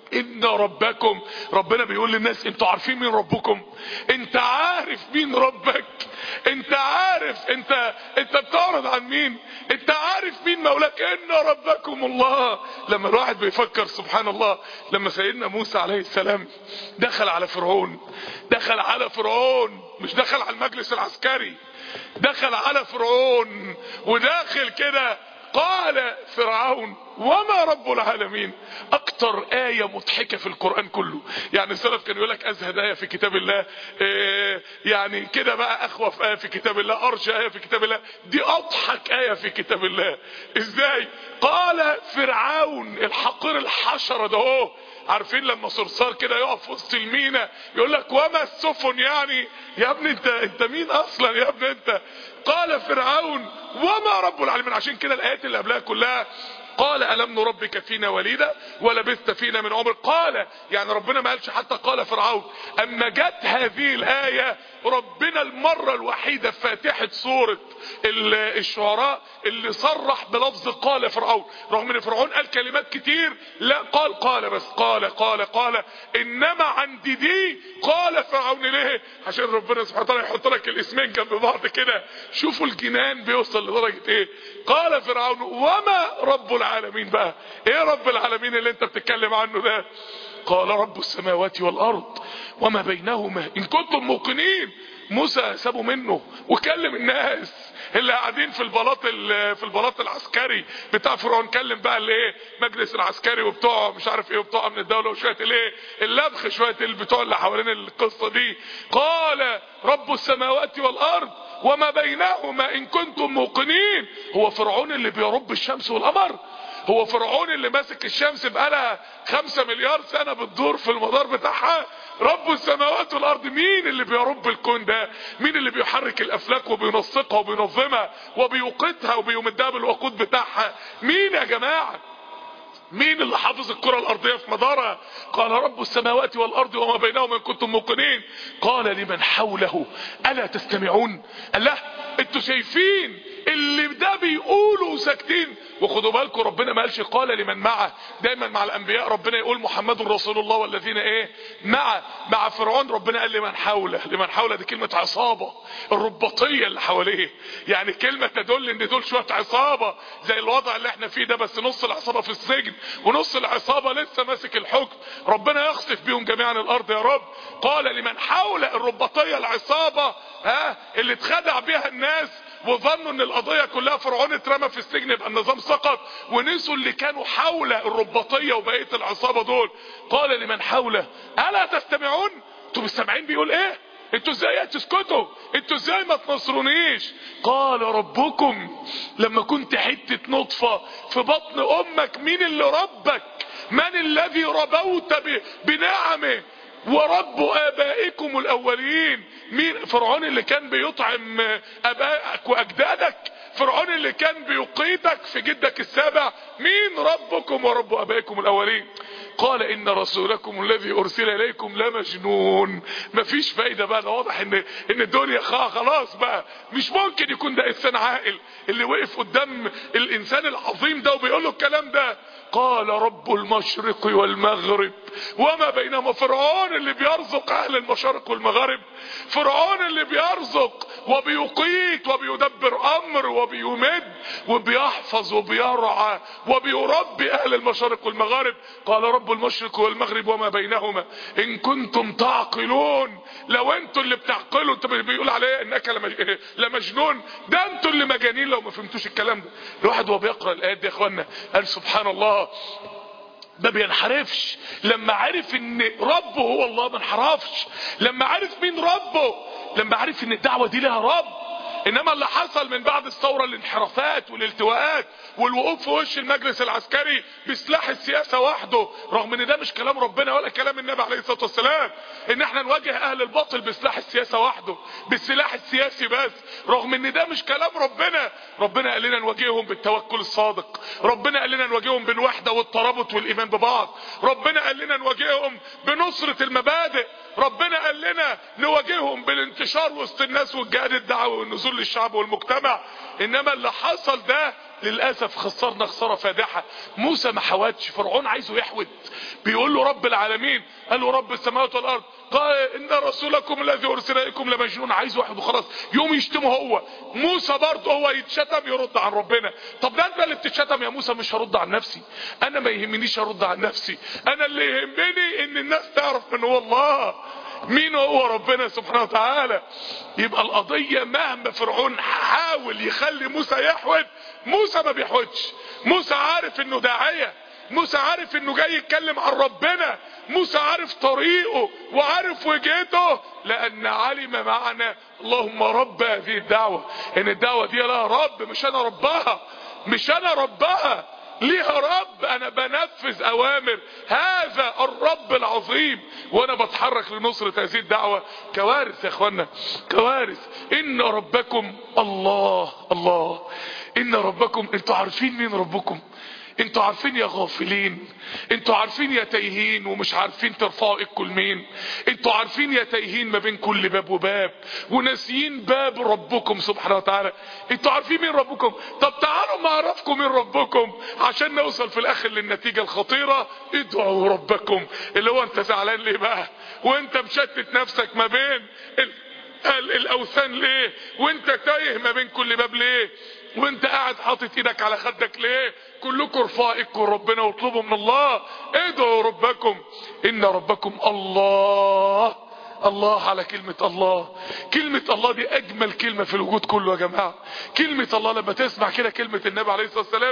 ان ربكم. ربنا بيقول للناس انتوا عارفين مين ربكم؟ انت عارف مين ربك؟ انت عارف انت انت بتعرض عن مين؟ انت عارف مين مولاك؟ ان ربكم الله. لما الواحد بيفكر سبحان الله، لما سيدنا موسى عليه السلام دخل على فرعون، دخل على فرعون مش دخل على المجلس العسكري، دخل على فرعون وداخل كده، قال فرعون وما رب العالمين. اكتر آية مضحكة في القرآن كله. يعني السلف كان يقول لك ازهد آية في كتاب الله، إيه يعني كده بقى، اخوف آية في كتاب الله، ارجى آية في كتاب الله، دي اضحك آية في كتاب الله. ازاي؟ قال فرعون الحقير الحشرة ده اهو، عارفين لما صرصار كده يقف في وسط المينا يقول لك وما السفن، يعني يا ابني انت انت مين اصلا يا ابني انت؟ قال فرعون وما رب العالمين. عشان كده الايات اللي قبلها كلها قال ألم نربك فينا وليدا ولبثت فينا من عمرك. قال يعني ربنا ما قالش حتى قال فرعون. اما جت هذه الآية ربنا المرة الوحيدة في فاتحة سورة الشعراء اللي صرح بلفظ قال فرعون، رغم ان فرعون قال كلمات كتير، لا قال قال بس، قال قال قال انما عندي دي قال فرعون. ليه؟ عشان ربنا سبحانه وتعالى يحط لك الاسمين جنب بعض كده، شوفوا الجنان بيوصل لدرجة ايه. قال فرعون وما رب العالمين. بقى ايه رب العالمين اللي انت بتتكلم عنه ده؟ قال رب السماوات والارض وما بينهما ان كنتم موقنين. موسى سابوا منه وكلم الناس اللي قاعدين في البلاط في البلاط العسكري بتاع فرعون، كلم بقى الايه مجلس العسكري وبتوع مش عارف ايه وبتوع من الدوله وشويه الايه اللبخ شويه البتوع اللي حوالين القصه دي. قال رب السماوات والارض وما بينهما ان كنتم موقنين. هو فرعون اللي بيرب الشمس والقمر؟ هو فرعون اللي ماسك الشمس بقالها خمسة مليار سنة بتدور في المدار بتاعها؟ رب السماوات والارض مين اللي بيرب الكون ده؟ مين اللي بيحرك الافلاك وبينسقها وبينظمها وبيوقتها وبيمدها بالوقود بتاعها؟ مين يا جماعة؟ مين اللي حافظ الكرة الارضية في مدارها؟ قال رب السماوات والارض وما بينهما ان كنتم موقنين. قال لمن حوله الا تستمعون. قال له انتوا شايفين اللي ده بيقولوا ساكتين؟ وخدوا بالكم ربنا ما قالش قال لمن معه. دايما مع الانبياء ربنا يقول محمد رسول الله والذين ايه معه. مع فرعون ربنا قال لمن حوله. لمن حوله دي كلمة عصابة، الرباطية اللي حواليه، يعني كلمة تدل ان دول شوية عصابة زي الوضع اللي احنا فيه ده، بس نص العصابة في السجن ونص العصابة لسه ماسك الحكم. ربنا يخسف بيهم جميعا الارض يا رب. قال لمن حوله، الرباطية العصابة ها اللي اتخدع بيها الناس وظنوا ان القضية كلها فرعون اترمى في السجن يبقى النظام سقط، ونسوا اللي كانوا حول الرباطية وبقية العصابة دول. قال لمن حوله الا تستمعون. انتوا مستمعين بيقول ايه؟ انتوا ازاي تسكتوا؟ انتوا ازاي ما تنصرونيش؟ قال ربكم. لما كنت حتة نطفة في بطن امك مين اللي ربك؟ من الذي ربوت بنعمه ورب آبائكم الأولين؟ مين؟ فرعون اللي كان بيطعم آبائك وأجدادك؟ فرعون اللي كان بيقيتك في جدك السابع؟ مين ربكم ورب آبائكم الأولين؟ قال إن رسولكم الذي أرسل إليكم لمجنون. مفيش فايدة بقى، ده واضح إن إن الدنيا خلاص بقى، مش ممكن يكون ده إنسان عاقل اللي وقف قدام الإنسان العظيم ده وبيقول له الكلام ده. قال رب المشرق والمغرب وما بينهما. فرعون اللي بيرزق اهل المشارق والمغارب، فرعون اللي بيرزق وبيقيت وبيدبر امر وبيمد وبيحفظ وبيرعى وبيربي اهل المشارق والمغارب. قال رب المشرق والمغرب وما بينهما ان كنتم تعقلون. لو انتوا اللي بتعقلوا، انت بيقول عليه انك لمجنون، ده انتوا اللي مجانين لو ما فهمتوش الكلام ده. الواحد وهو بيقرا الايات دي يا اخوانا قال سبحان الله ما بينحرفش. لما عرف ان ربه هو الله ما انحرفش. لما عرف مين ربه، لما عرف ان الدعوة دي لها رب. انما اللي حصل من بعد الثورة الانحرافات والالتواءات والوقوف في وش المجلس العسكري بسلاح السياسة وحده، رغم ان ده مش كلام ربنا ولا كلام النبي عليه الصلاة والسلام، ان احنا نواجه اهل الباطل بسلاح السياسة وحده، بالسلاح السياسي بس، رغم ان ده مش كلام ربنا. ربنا قال لنا نواجههم بالتوكل الصادق، ربنا قال لنا نواجههم بالوحدة والترابط والايمان ببعض، ربنا قال لنا نواجههم بنصرة المبادئ، ربنا قال اننا نواجههم بالانتشار وسط الناس والجهاد الدعوي والنزول للشعب والمجتمع. انما اللي حصل ده للأسف خسرنا خسارة فادحة. موسى ما حاولش، فرعون عايزه يحود، بيقول له رب العالمين، قال له رب السماوات والارض، قال ان رسولكم الذي ارسل اليكم لمجنون، عايزه يحود وخلاص. يوم يشتمه هو. موسى برضه هو يتشتم يرد عن ربنا. طب ده انت اللي بتتشتم يا موسى، مش هرد عن نفسي، انا ما يهمنيش ارد عن نفسي، انا اللي يهمني ان الناس تعرف من هو الله، مين هو ربنا سبحانه وتعالى. يبقى القضية مهما فرعون حاول يخلي موسى يحود، موسى ما بيحودش. موسى عارف انه داعية، موسى عارف انه جاي يتكلم عن ربنا، موسى عارف طريقه وعارف وجهته، لان علم معنى اللهم رب هذه الدعوة، ان الدعوة دي لها رب، مش انا ربها، مش انا ربها، ليها رب، انا بنفذ اوامر هذا الرب العظيم وانا بتحرك لنصرة هذه الدعوة. كوارث يا اخوانا، كوارث. ان ربكم الله الله، ان ربكم، انتوا عارفين مين ربكم؟ انتوا عارفين يا غافلين؟ انتوا عارفين يا تايهين ومش عارفين ترفعوا ايدكم لمين؟ انتوا عارفين يا تايهين ما بين كل باب وباب وناسيين باب ربكم سبحانه وتعالى؟ انتوا عارفين مين ربكم؟ طب تعالوا ما اعرفكم مين ربكم عشان نوصل في الاخر للنتيجة الخطيرة. ادعوا ربكم. اللي هو انت زعلان ليه بقى وانت مشتت نفسك ما بين ال ال الاوثان ليه؟ وانت تايه ما بين كل باب ليه؟ وانت قاعد حاطط ايدك على خدك ليه؟ كلكم ارفعوا ايدكم ربنا واطلبوا من الله. ادعوا ربكم. ان ربكم الله. الله، على كلمة الله. كلمة الله دي اجمل كلمة في الوجود كله يا جماعة. كلمة الله لما تسمع كده كلمة النبي عليه الصلاة والسلام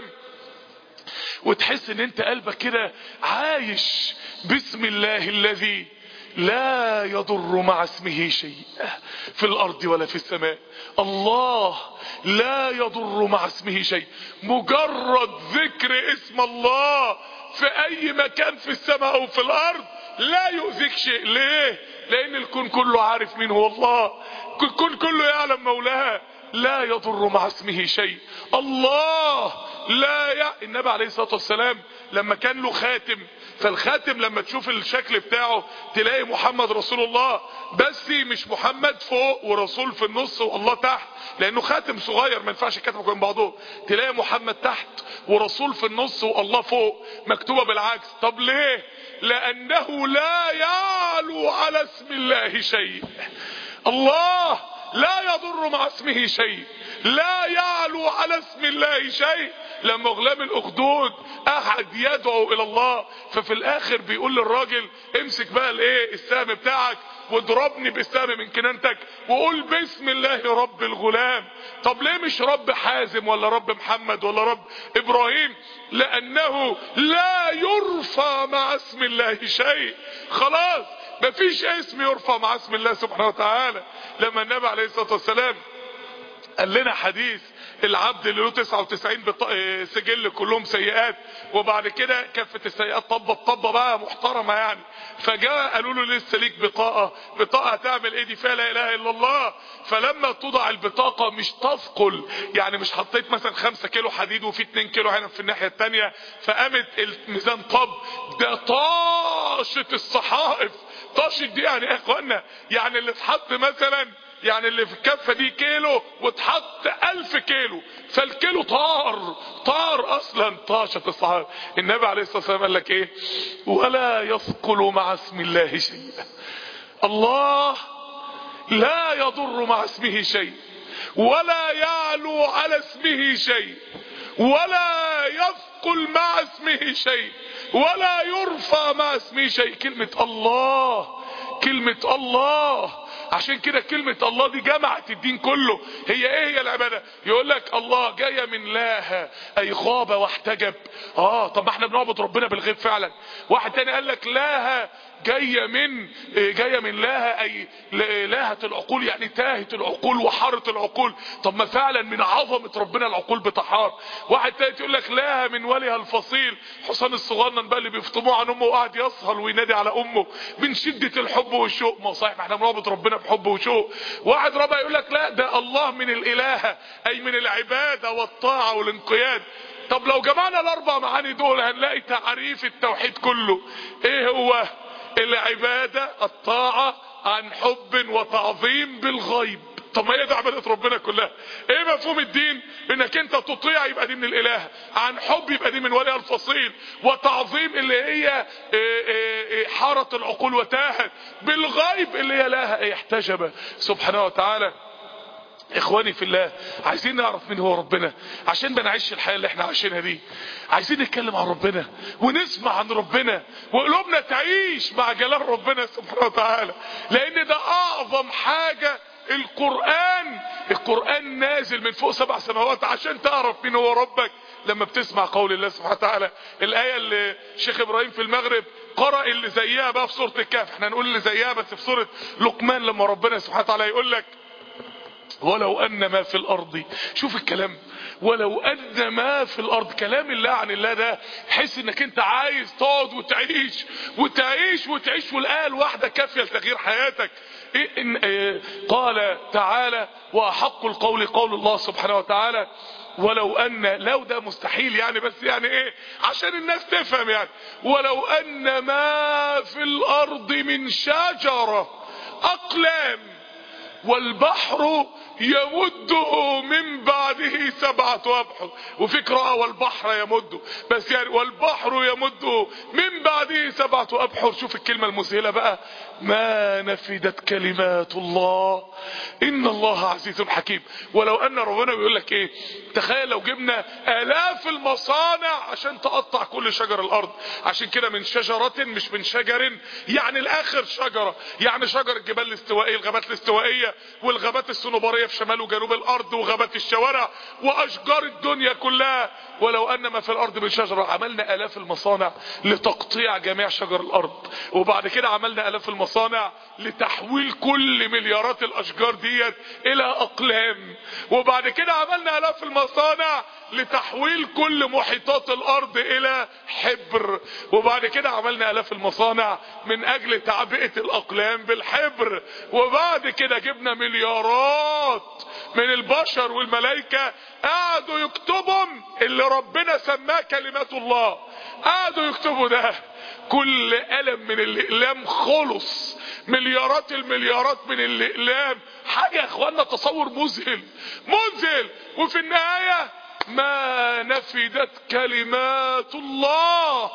وتحس ان انت قلبك كده عايش بسم الله الذي لا يضر مع اسمه شيء في الارض ولا في السماء. الله لا يضر مع اسمه شيء. مجرد ذكر اسم الله في اي مكان في السماء او في الارض لا يؤذيك شيء. ليه؟ لان الكون كله عارف مين هو الله، الكون كله يعلم مولاه. لا يضر مع اسمه شيء. الله لا ي... النبي عليه الصلاة والسلام لما كان له خاتم، فالخاتم لما تشوف الشكل بتاعه تلاقي محمد رسول الله، بس مش محمد فوق ورسول في النص والله تحت، لانه خاتم صغير ما ينفعش الكتب جنب بعضهم. تلاقي محمد تحت ورسول في النص والله فوق، مكتوبة بالعكس. طب ليه؟ لانه لا يعلو على اسم الله شيء. الله لا يضر مع اسمه شيء، لا يعلو على اسم الله شيء. لما غلام الاخدود احد يدعو الى الله، ففي الاخر بيقول للراجل امسك بقى الايه السهم بتاعك واضربني بالسهم من كنانتك وقول بسم الله رب الغلام. طب ليه مش رب حازم ولا رب محمد ولا رب ابراهيم؟ لانه لا يرفع مع اسم الله شيء. خلاص مفيش اسم يرفع مع اسم الله سبحانه وتعالى. لما النبي عليه الصلاة والسلام قال لنا حديث العبد اللي له تسعة وتسعين سجل كلهم سيئات، وبعد كده كفة السيئات طبت طبة بقى محترمة يعني، فجاء قالوا له لسه ليك بطاقة. بطاقة تعمل ايه دي؟ فيها لا اله الا الله. فلما توضع البطاقة مش تثقل، يعني مش حطيت مثلا خمسة كيلو حديد وفي اتنين كيلو هنا في الناحية التانية فقامت الميزان طب، ده طاشت الصحائف. طاشت دي يعني ايه يا اخوانا؟ يعني اللي اتحط مثلا، يعني اللي في الكفة دي كيلو واتحط الف كيلو، فالكيلو طار طار اصلا. طاشت الصحابة. النبي عليه الصلاة والسلام قال لك ايه؟ ولا يثقل مع اسم الله شيئا. الله لا يضر مع اسمه شيء، ولا يعلو على اسمه شيء، ولا يثقل مع اسمه شيء، ولا يرفع مع اسمه شيء. كلمة الله، كلمة الله. عشان كده كلمة الله دي جمعت الدين كله. هي ايه هي العبادة؟ يقول لك الله جاية من لاها اي غاب واحتجب. اه طب ما احنا بنعبد ربنا بالغيب فعلا. واحد تاني قال لك لاها جاية من جاية من لاها اي لاهة العقول، يعني تاهت العقول وحارت العقول. طب ما فعلا من عظمة ربنا العقول بتحار. واحد تاني يقول لك لاها من وليها الفصيل، حسام الصغنن بقى اللي بيفطموه عن امه وقاعد يسهر وينادي على امه من شدة الحب والشوق. ما صحيح احنا بنعبد ربنا بحب وشوق. واحد رابع يقول لك لا ده الله من الالهة اي من العبادة والطاعة والانقياد. طب لو جمعنا الاربع معاني دول هنلاقي تعريف التوحيد كله ايه هو؟ العبادة، الطاعة، عن حب وتعظيم بالغيب. طب ما هي دي عبادة ربنا كلها. ايه مفهوم الدين؟ انك انت تطيع يبقى دي من الاله، عن حب يبقى دي من ولي الفصيل، وتعظيم اللي هي حارت العقول وتاهت، بالغيب اللي هي لها احتجب سبحانه وتعالى. اخواني في الله، عايزين نعرف مين هو ربنا عشان ما نعيش الحياة اللي احنا عايشينها دي. عايزين نتكلم عن ربنا ونسمع عن ربنا وقلوبنا تعيش مع جلال ربنا سبحانه وتعالى، لان ده اعظم حاجة. القرآن القرآن نازل من فوق سبع سماوات عشان تعرف مين هو ربك. لما بتسمع قول الله سبحانه وتعالى، الآية اللي الشيخ إبراهيم في المغرب قرأ اللي زيها بقى في سورة الكهف، احنا نقول اللي زيها بس في سورة لقمان، لما ربنا سبحانه وتعالى يقول لك ولو أن ما في الأرض، شوف الكلام، ولو أن ما في الأرض، كلام الله عن الله ده حس انك انت عايز تقعد وتعيش وتعيش وتعيش، والآية الواحدة كافية لتغيير حياتك. إيه إن إيه قال تعالى وأحق القول قول الله سبحانه وتعالى ولو أن، لو ده مستحيل يعني، بس يعني ايه عشان الناس تفهم يعني، ولو أن ما في الأرض من شجرة أقلام والبحر يمده من بعده سبعة أبحر، وفي قراءة والبحر يمده، بس يعني والبحر يمده من بعده سبعة أبحر. شوف الكلمة المذهلة بقى، ما نفدت كلمات الله إن الله عزيز حكيم. ولو أن ربنا بيقول لك إيه، تخيل لو جبنا آلاف المصانع عشان تقطع كل شجر الأرض. عشان كده من شجرة مش من شجر، يعني الآخر شجرة، يعني شجر الجبال الاستوائية، الغابات الاستوائية والغابات الصنوبرية في شمال وجنوب الأرض وغابات الشوارع وأشجار الدنيا كلها. ولو أن ما في الأرض من شجرة، عملنا آلاف المصانع لتقطيع جميع شجر الأرض، وبعد كده عملنا آلاف المصانع لتحويل كل مليارات الأشجار ديت إلى أقلام، وبعد كده عملنا آلاف المصانع لتحويل كل محيطات الأرض إلى حبر، وبعد كده عملنا آلاف المصانع من أجل تعبئة الأقلام بالحبر، وبعد كده جبنا مليارات من البشر والملائكة قعدوا يكتبهم اللي ربنا سماه كلمات الله، قعدوا يكتبوا ده. كل قلم من الأقلام خلص، مليارات المليارات من الأقلام، حاجة يا اخوانا تصور مذهل مذهل. وفي النهاية ما نفدت كلمات الله.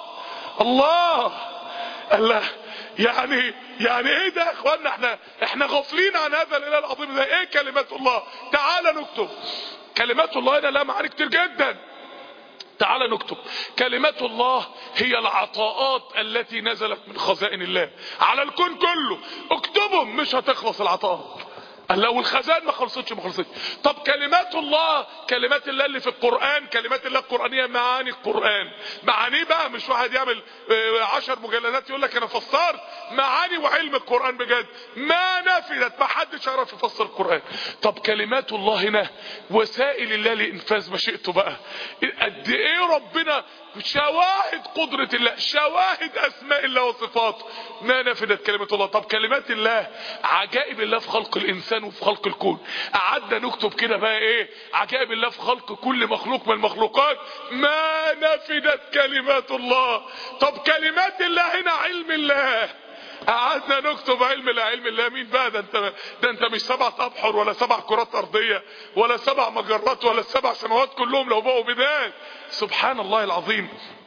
الله الله يعني يعني ايه ده يا اخوانا؟ احنا احنا غافلين عن هذا الاله العظيم ده. ايه كلمات الله؟ تعال نكتب كلمات الله. هنا لها معاني كتير جدا. تعال نكتب كلمات الله هي العطاءات التي نزلت من خزائن الله على الكون كله. اكتبهم مش هتخلص العطاءات. لو الخزائن ما خلصتش ما خلصتش. طب كلمات الله، كلمات الله اللي في القرآن، كلمات الله القرآنية، معاني القرآن. معانيه بقى مش واحد يعمل عشر مجلدات يقول لك انا فسرت. معاني وعلم القرآن بجد ما نفدت، ما حدش يعرف يفسر القرآن. طب كلمات الله هنا وسائل الله لإنفاذ مشيئته بقى. قد ايه ربنا شواهد قدرة الله، شواهد اسماء الله وصفاته، ما نفدت كلمات الله. طب كلمات الله عجائب الله في خلق الانسان وفي خلق الكون. قعدنا نكتب كده بقى ايه عجائب الله في خلق كل مخلوق من المخلوقات، ما نفدت كلمات الله. طب كلمات الله هنا علم الله، قعدنا نكتب علم الله. علم الله مين بقى؟ ده انت ده انت مش سبعة ابحر ولا سبع كرات ارضيه ولا سبع مجرات ولا السبع سماوات كلهم لو بقوا بدال. سبحان الله العظيم،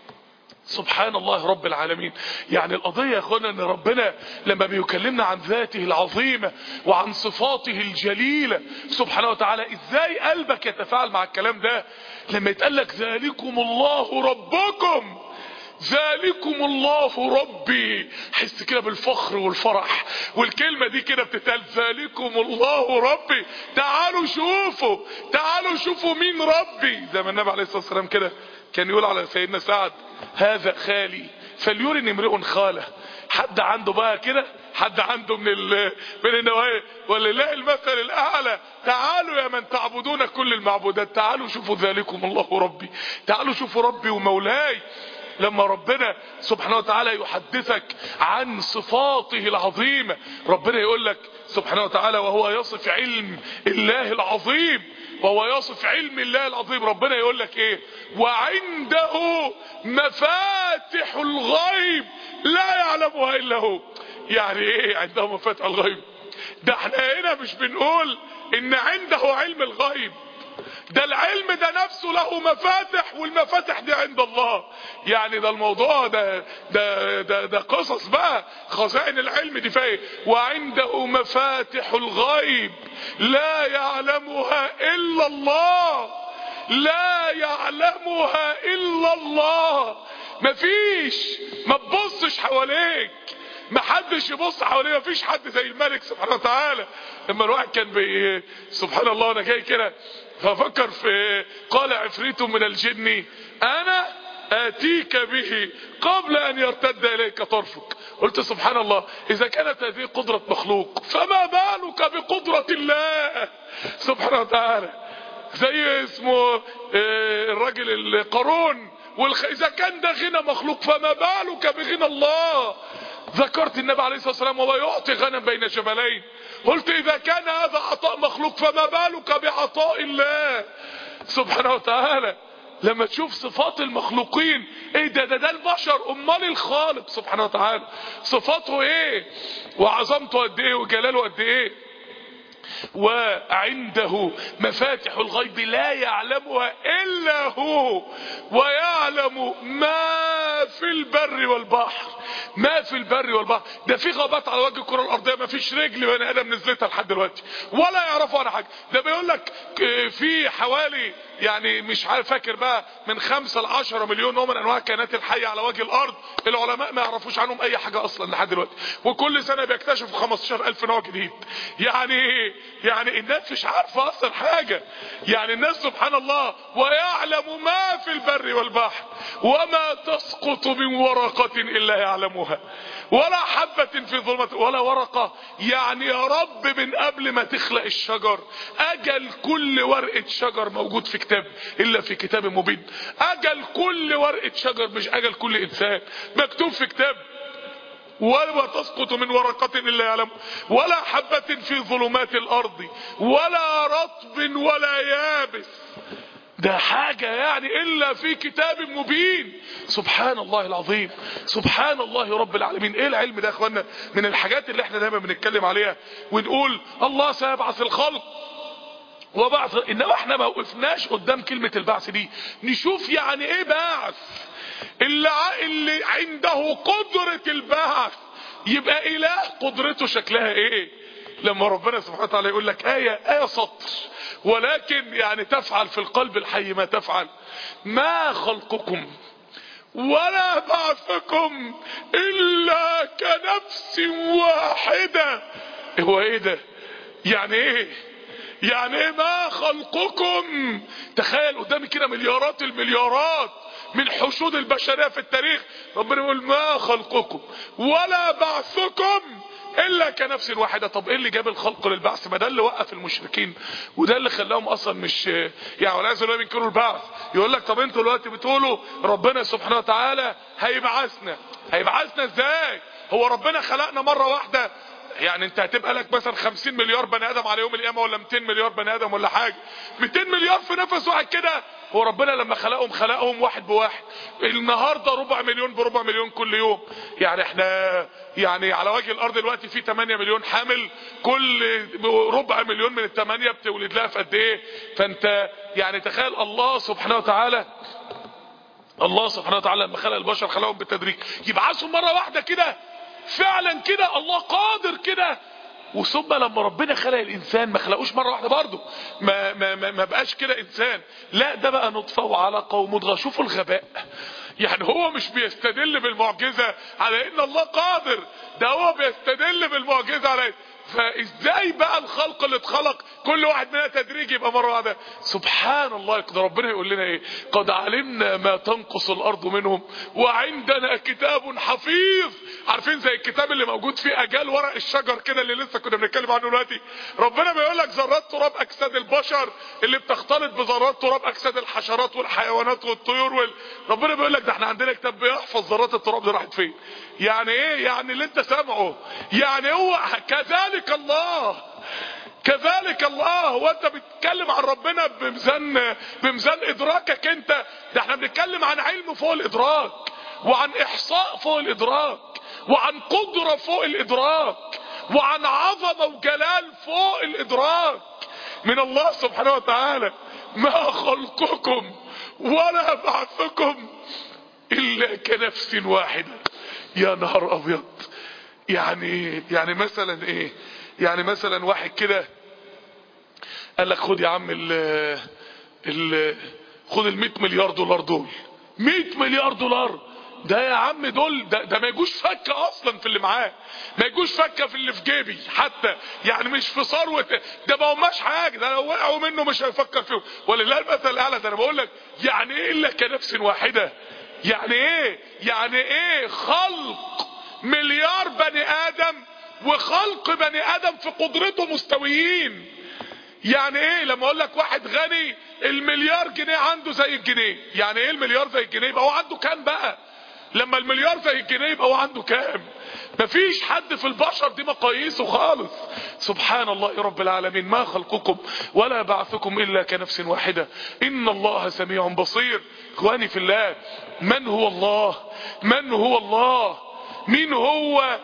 سبحان الله رب العالمين. يعني القضية يا اخوانا ان ربنا لما بيكلمنا عن ذاته العظيمة وعن صفاته الجليلة سبحانه وتعالى، ازاي قلبك يتفاعل مع الكلام ده لما يتقال لك ذلكم الله ربكم، ذلكم الله ربي. حس كده بالفخر والفرح، والكلمة دي كده بتتقال ذلكم الله ربي. تعالوا شوفوا تعالوا شوفوا مين ربي. زي ما النبي عليه الصلاة والسلام كده كان يقول على سيدنا سعد هذا خالي فليرني امرئ خاله. حد عنده بقى كده، حد عنده من ال من النوايا، ولله المثل الاعلى. تعالوا يا من تعبدون كل المعبودات، تعالوا شوفوا ذلكم الله ربي، تعالوا شوفوا ربي ومولاي. لما ربنا سبحانه وتعالى يحدثك عن صفاته العظيمة، ربنا يقول لك سبحانه وتعالى وهو يصف علم الله العظيم، وهو يصف علم الله العظيم، ربنا يقول لك ايه؟ وعنده مفاتح الغيب لا يعلمها الا هو. يعني ايه عنده مفاتح الغيب؟ ده احنا هنا مش بنقول ان عنده علم الغيب، ده العلم ده نفسه له مفاتح، والمفاتح دي عند الله. يعني ده الموضوع ده ده ده, ده قصص بقى. خزائن العلم دي فيه وعنده مفاتح الغيب لا يعلمها الا الله، لا يعلمها الا الله. مفيش، ما تبصش حواليك، ما حدش يبص حواليه، مفيش حد زي الملك سبحانه وتعالى. لما الواحد كان بي سبحان الله انا جاي كده ففكر في قال عفريت من الجن انا اتيك به قبل ان يرتد اليك طرفك. قلت سبحان الله، اذا كانت هذه قدرة مخلوق فما بالك بقدرة الله سبحانه وتعالى. زي اسمه الراجل القارون، اذا كان ده غنى مخلوق فما بالك بغنى الله. ذكرت النبي عليه الصلاة والسلام وهو يعطي غنم بين جبلين، قلت اذا كان هذا عطاء مخلوق فما بالك بعطاء الله سبحانه وتعالى. لما تشوف صفات المخلوقين ايه ده ده ده البشر، امال الخالق سبحانه وتعالى صفاته ايه وعظمته قد ايه وجلاله قد ايه. وعنده مفاتح الغيب لا يعلمها الا هو، ويعلم ما في البر والبحر. ما في البر والبحر، ده في غابات على وجه الكره الارضيه ما فيش رجل بني ادم نزلتها لحد دلوقتي ولا يعرفوا عنها حاجه. ده بيقول لك في حوالي يعني مش عارف فاكر بقى من خمسة لعشرة مليون نوع من انواع الكائنات الحيه على وجه الارض، العلماء ما يعرفوش عنهم اي حاجه اصلا لحد دلوقتي، وكل سنه بيكتشفوا خمستاشر الف نوع جديد. يعني يعني الناس مش عارفه اصلا حاجه. يعني الناس سبحان الله ويعلم ما في البر والبحر وما تسقط من ورقه الا يعلمها ولا حبه في ظلمه ولا ورقه. يعني يا رب من قبل ما تخلق الشجر اجل كل ورقه شجر موجود في كتاب الا في كتاب مبين. اجل كل ورقه شجر مش اجل كل انسان، مكتوب في كتاب. ولا تسقط من ورقة الا يعلم ولا حبة في ظلمات الارض ولا رطب ولا يابس. ده حاجة يعني الا في كتاب مبين. سبحان الله العظيم، سبحان الله رب العالمين. ايه العلم ده يا اخوانا؟ من الحاجات اللي احنا دايما بنتكلم عليها ونقول الله سيبعث الخلق وبعث، انما احنا ما وقفناش قدام كلمة البعث دي نشوف يعني ايه بعث. اللي, اللي عنده قدرة البعث يبقى اله قدرته شكلها ايه؟ لما ربنا سبحانه وتعالى يقول لك آية آية سطر ولكن يعني تفعل في القلب الحي ما تفعل. ما خلقكم ولا بعثكم إلا كنفس واحدة. هو ايه ده؟ يعني ايه؟ يعني ايه ما خلقكم؟ تخيل قدامي كده مليارات المليارات من حشود البشرية في التاريخ، ربنا يقول ما خلقكم ولا بعثكم الا كنفس واحدة. طب ايه اللي جاب الخلق للبعث؟ ما ده اللي وقف المشركين وده اللي خلاهم اصلا مش يعني ولا يزالوا ينكروا البعث. يقول لك طب انتوا دلوقتي بتقولوا ربنا سبحانه وتعالى هيبعثنا، هيبعثنا ازاي؟ هو ربنا خلقنا مرة واحدة؟ يعني انت هتبقى لك مثلا خمسين مليار بني ادم على يوم القيامه ولا مئتين مليار بني ادم ولا حاجه؟ مئتين مليار في نفس واحد كده؟ هو ربنا لما خلقهم خلقهم واحد بواحد. النهارده ربع مليون بربع مليون كل يوم. يعني احنا يعني على وجه الارض دلوقتي في ثمانية مليون حامل، كل ربع مليون من الثمانية بتولد لها في قد ايه؟ فانت يعني تخيل الله سبحانه وتعالى، الله سبحانه وتعالى لما خلق البشر خلقهم بالتدريج، يبعثهم مره واحده كده فعلا كده؟ الله قادر كده. وثم لما ربنا خلق الانسان ما خلقوش مره واحده برضه، ما ما ما, ما بقاش كده انسان، لا ده بقى نطفه وعلقه ومضغه. شوفوا الغباء، يعني هو مش بيستدل بالمعجزه على ان الله قادر، ده هو بيستدل بالمعجزه على فازاي بقى الخلق اللي اتخلق كل واحد منها تدريج يبقى مره واحده؟ سبحان الله. ده ربنا يقول لنا ايه؟ قد علمنا ما تنقص الارض منهم وعندنا كتاب حفيظ. عارفين زي الكتاب اللي موجود فيه اجال ورق الشجر كده اللي لسه كنا بنتكلم عنه دلوقتي؟ ربنا بيقول لك ذرات تراب اجساد البشر اللي بتختلط بذرات تراب اجساد الحشرات والحيوانات والطيور وال... ربنا بيقول لك ده احنا عندنا كتاب بيحفظ ذرات التراب دي راحت فين. يعني ايه؟ يعني اللي انت سامعه يعني هو كذلك الله، كذلك الله. هو انت بتتكلم عن ربنا بميزان بميزان ادراكك انت؟ ده احنا بنتكلم عن علم فوق الادراك وعن احصاء فوق الادراك. وعن قدرة فوق الادراك، وعن عظمة وجلال فوق الادراك من الله سبحانه وتعالى. ما خلقكم ولا بعثكم الا كنفس واحدة. يا نهار ابيض. يعني يعني مثلا ايه؟ يعني مثلا واحد كده قال لك خد يا عم ال ال خد ال مية مليار دولار دول. مية مليار دولار ده يا عم دول ده, ده ما يجوش فكه اصلا في اللي معاه، ما يجوش فكه في اللي في جيبي حتى، يعني مش في ثروه، ده ما هماش حاجه، ده لو وقعوا منه مش هيفكر فيهم. ولله المثل الاعلى. ده انا بقول لك يعني ايه الا كنفس واحده؟ يعني ايه؟ يعني ايه خلق مليار بني ادم وخلق بني ادم في قدرته مستويين؟ يعني ايه لما اقول لك واحد غني المليار جنيه عنده زي الجنيه؟ يعني ايه المليار زي الجنيه؟ يبقى هو عنده كام بقى؟ لما المليار زي الجنيه يبقى هو عنده كام؟ مفيش حد في البشر دي مقاييسه خالص. سبحان الله رب العالمين. ما خلقكم ولا بعثكم الا كنفس واحدة ان الله سميع بصير. اخواني في الله، من هو الله؟ من هو الله؟ مين هو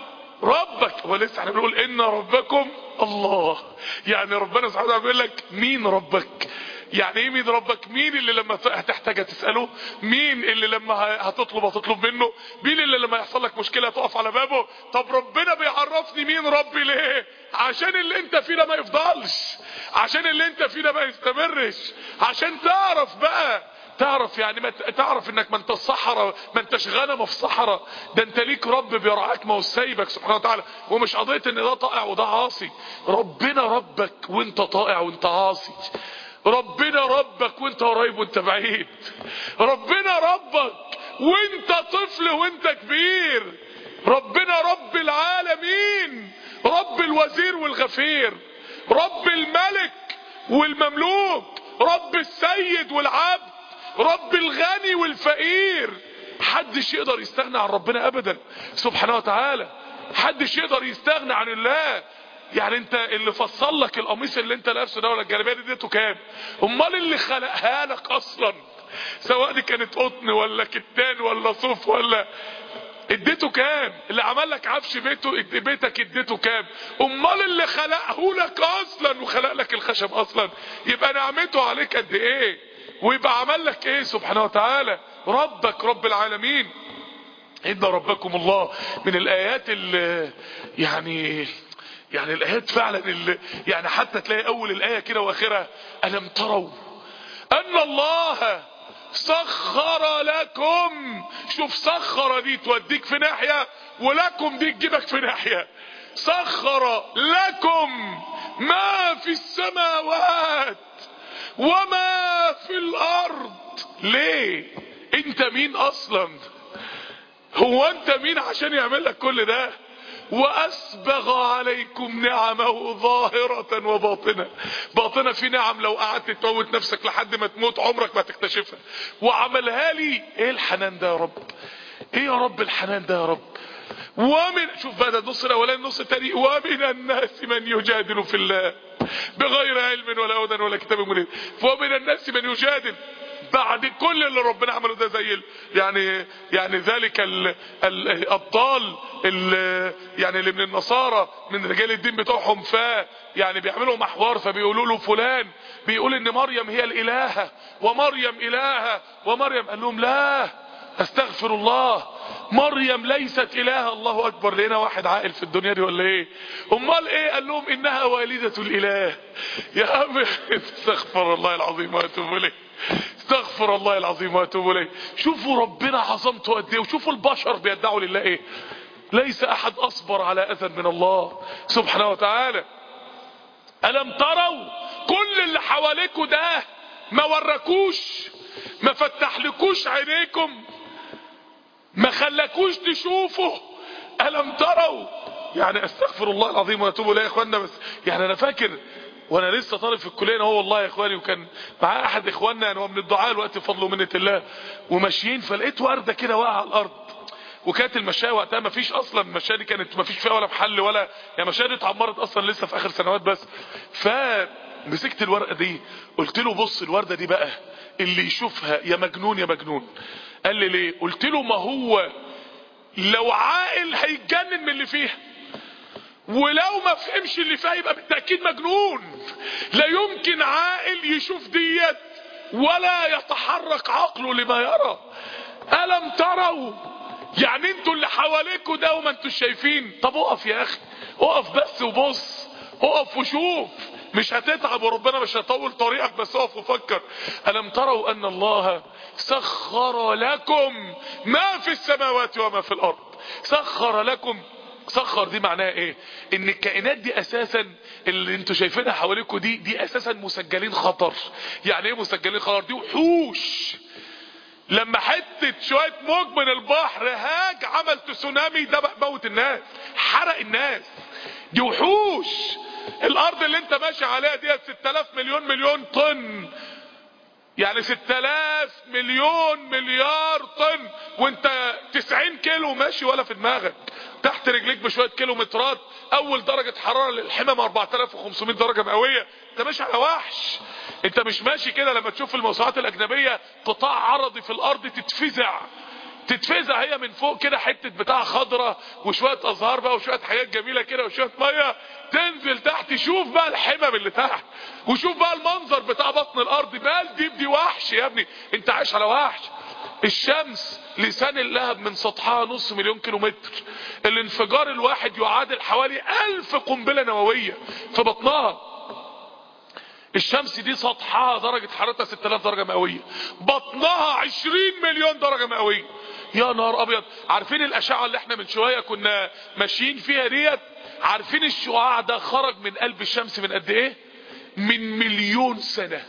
ربك؟ ولسه احنا بنقول ان ربكم الله. يعني ربنا سبحانه وتعالى بيقول لك مين ربك؟ يعني ايه مين ربك؟ مين اللي لما هتحتاج تسأله؟ مين اللي لما هتطلب هتطلب منه؟ مين اللي لما يحصل لك مشكلة هتقف على بابه؟ طب ربنا بيعرفني مين ربي ليه؟ عشان اللي انت فيه ده ما يفضلش، عشان اللي انت فيه ده ما يستمرش، عشان تعرف بقى، تعرف يعني ما تعرف انك ما انت الصحراء، ما انتش غنمه في صحراء، ده انت ليك رب بيرعاك ما هو سايبك سبحانه وتعالى. ومش قضيه ان ده طائع وده عاصي، ربنا ربك وانت طائع وانت عاصي، ربنا ربك وانت قريب وانت بعيد، ربنا ربك وانت طفل وانت كبير، ربنا رب العالمين، رب الوزير والغفير، رب الملك والمملوك، رب السيد والعبد، رب الغني والفقير. حدش يقدر يستغنى عن ربنا ابدا سبحانه وتعالى، حدش يقدر يستغنى عن الله. يعني انت اللي فصل لك القميص اللي انت لابسه ده ولا الجلابيه دي اديته كام؟ امال اللي خلقها لك اصلا سواء دي كانت قطن ولا كتان ولا صوف ولا اديته كام؟ اللي عمل لك عفش بيته بيتك اديته كام؟ امال اللي خلقه لك اصلا وخلق لك الخشب اصلا يبقى نعمته عليك قد ايه؟ ويبقى عمل لك ايه سبحانه وتعالى؟ ربك رب العالمين. ان ربكم الله من الايات اللي يعني يعني الايات فعلا اللي يعني حتى تلاقي اول الايه كده واخرها الم تروا ان الله سخر لكم. شوف سخر دي توديك في ناحية ولكم دي تجيبك في ناحية. سخر لكم ما في السماوات وما في الارض. ليه؟ انت مين اصلا؟ هو انت مين عشان يعمل لك كل ده؟ واسبغ عليكم نعمه ظاهرة وباطنة. باطنة في نعم لو قعدت تموت نفسك لحد ما تموت عمرك ما تكتشفها. وعملها لي ايه الحنان ده يا رب؟ ايه يا رب الحنان ده يا رب؟ ومن شوف بقى ده النص الاولاني، النص الثاني ومن الناس من يجادل في الله بغير علم ولا هدى ولا كتاب منير. ومن الناس من يجادل بعد كل اللي ربنا عمله ده زي يعني يعني ذلك الابطال اللي يعني اللي من النصارى من رجال الدين بتوعهم، ف يعني بيعملوا محور فبيقولوا له فلان بيقول ان مريم هي الالهه ومريم الهه ومريم، قال لهم لا استغفر الله، مريم ليست الهه. الله اكبر. لقينا واحد عاقل في الدنيا دي ولا ايه؟ امال ايه؟ قال لهم انها والده الاله. يا عم استغفر الله العظيم واتوب اليه، استغفر الله العظيم واتوب اليه. شوفوا ربنا عظمته قد ايه، وشوفوا البشر بيدعوا لله ايه. ليس احد اصبر على اذى من الله سبحانه وتعالى. الم تروا كل اللي حواليكوا ده ما وراكوش، ما فتحلكوش عينيكم، ما خلاكوش تشوفوا؟ الم تروا يعني استغفر الله العظيم واتوب اليه يا اخوانا. بس يعني انا فاكر وانا لسه طالب في الكليه هو والله يا اخواني، وكان معاه احد اخواننا يعني هو من الدعاء الوقت بفضل ومنه الله، وماشيين فلقيت ورده كده واقعه على الارض. وكانت المشايه وقتها ما فيش اصلا، المشايه دي كانت ما فيش فيها ولا محل ولا يعني المشايه دي اتعمرت اصلا لسه في اخر سنوات بس. فمسكت الورقه دي قلت له بص الورده دي بقى اللي يشوفها يا مجنون يا مجنون. قال لي ليه؟ قلت له ما هو لو عاقل هيتجنن من اللي فيها، ولو ما فهمش اللي فيها يبقى بالتأكيد مجنون. لا يمكن عاقل يشوف ديت ولا يتحرك عقله لما يرى. ألم تروا؟ يعني انتوا اللي حواليكوا ده وما انتوا شايفين. طب اقف يا اخي، اقف بس وبص، اقف وشوف، مش هتتعب وربنا مش هيطول طريقك، بس اقف وفكر. ألم تروا أن الله سخر لكم ما في السماوات وما في الأرض. سخر لكم، سخر دي معناها ايه؟ ان الكائنات دي اساسا اللي انتوا شايفينها حواليكوا دي دي اساسا مسجلين خطر. يعني ايه مسجلين خطر؟ دي وحوش. لما حتة شوية موج من البحر هاج عمل تسونامي، ده موت الناس، حرق الناس. دي وحوش. الارض اللي انت ماشي عليها دي ستة آلاف مليون مليون طن، يعني ستة آلاف مليون مليار طن، وانت تسعين كيلو ماشي ولا في دماغك، تحت رجليك بشوية كيلومترات. اول درجة حرارة للحمم أربعة آلاف وخمسمائة درجة مئوية. انت ماشي على وحش، انت مش ماشي كده. لما تشوف الموسوعات الاجنبية قطاع عرضي في الارض تتفزع، تتفزع هي من فوق كده، حتة بتاع خضرة وشوية ازهار بقى وشوية حاجات جميلة كده وشوية مية، تنزل تحت شوف بقى الحمم اللي تحت، وشوف بقى المنظر بتاع بطن الارض. مالديف دي وحش يا ابني، انت عايش على وحش. الشمس لسان اللهب من سطحها نص مليون كيلو متر، الانفجار الواحد يعادل حوالي الف قنبلة نووية في بطنها. الشمس دي سطحها درجة حرارتها ستة آلاف درجة مئوية، بطنها عشرين مليون درجة مئوية. يا نهار ابيض. عارفين الاشعة اللي احنا من شوية كنا ماشيين فيها ديت؟ عارفين الشعاع ده خرج من قلب الشمس من قد ايه؟ من مليون سنة.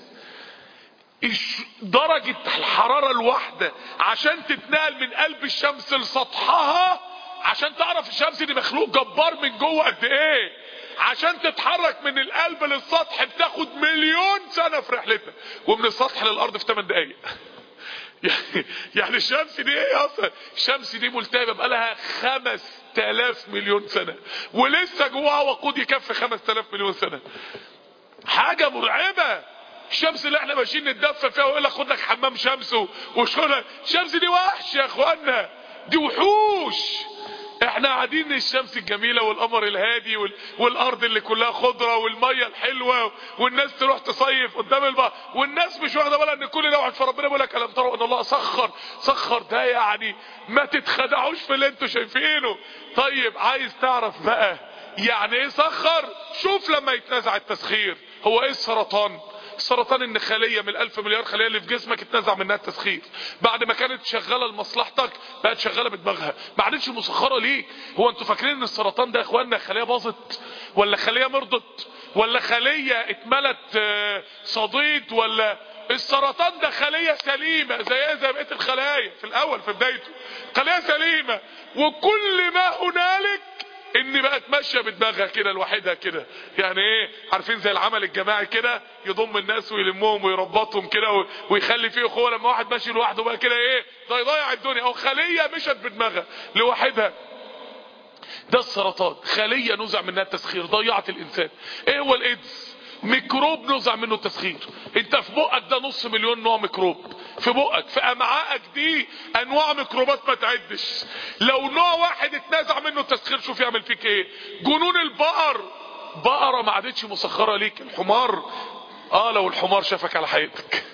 درجة الحرارة الواحدة عشان تتنقل من قلب الشمس لسطحها، عشان تعرف الشمس دي مخلوق جبار من جوه قد ايه، عشان تتحرك من القلب للسطح بتاخد مليون سنة في رحلتها، ومن السطح للارض في ثمان دقايق. يعني يعني الشمس دي ايه اصلا؟ الشمس دي ملتهبة بقالها خمس تلاف مليون سنة، ولسه جواها وقود يكفي خمس تلاف مليون سنة. حاجة مرعبة. الشمس اللي احنا ماشيين نتدفى فيها ويقول لك خد لك حمام شمس وشغل، الشمس دي وحش يا اخوانا، دي وحوش. احنا قاعدين الشمس الجميلة والقمر الهادي وال... والارض اللي كلها خضرة والمية الحلوة، والناس تروح تصيف قدام البحر، والناس مش واخده بالها ان كل ده واحد. فربنا بيقول لك الم تروا ان الله سخر. سخر ده يعني ما تتخدعوش في اللي انتوا شايفينه. طيب عايز تعرف بقى يعني ايه سخر؟ شوف لما يتنازع التسخير. هو ايه السرطان؟ السرطان ان خلية من الالف مليار خلية اللي في جسمك اتنزع منها التسخير. بعد ما كانت شغالة لمصلحتك بقت شغالة بدماغها، ما عادتش مسخرة ليك. هو انتوا فاكرين ان السرطان ده يا اخوانا خلية باظت، ولا خلية مرضت، ولا خلية اتملت صديد؟ ولا السرطان ده خلية سليمة زي زي بقية الخلايا في الاول في بدايته، خلية سليمة، وكل ما هنالك ان بقت ماشيه بدماغها كده لوحدها كده. يعني ايه؟ عارفين زي العمل الجماعي كده، يضم الناس ويلمهم ويربطهم كده ويخلي فيه اخوه. لما واحد ماشي لوحده بقى كده ايه؟ ده يضيع الدنيا. او خليه مشت بدماغها لوحدها. ده السرطان، خليه نزع منها التسخير، ضيعت الانسان. ايه هو الايدز؟ ميكروب نزع منه التسخير. انت في بقك ده نص مليون نوع ميكروب في بقك، في امعائك دي انواع ميكروبات ما تعدش. لو نوع واحد اتنزع منه التسخير شوف يعمل فيك ايه. جنون البقر، بقرة ما عادتش مسخرة ليك. الحمار، اه لو الحمار شافك على حقيقتك،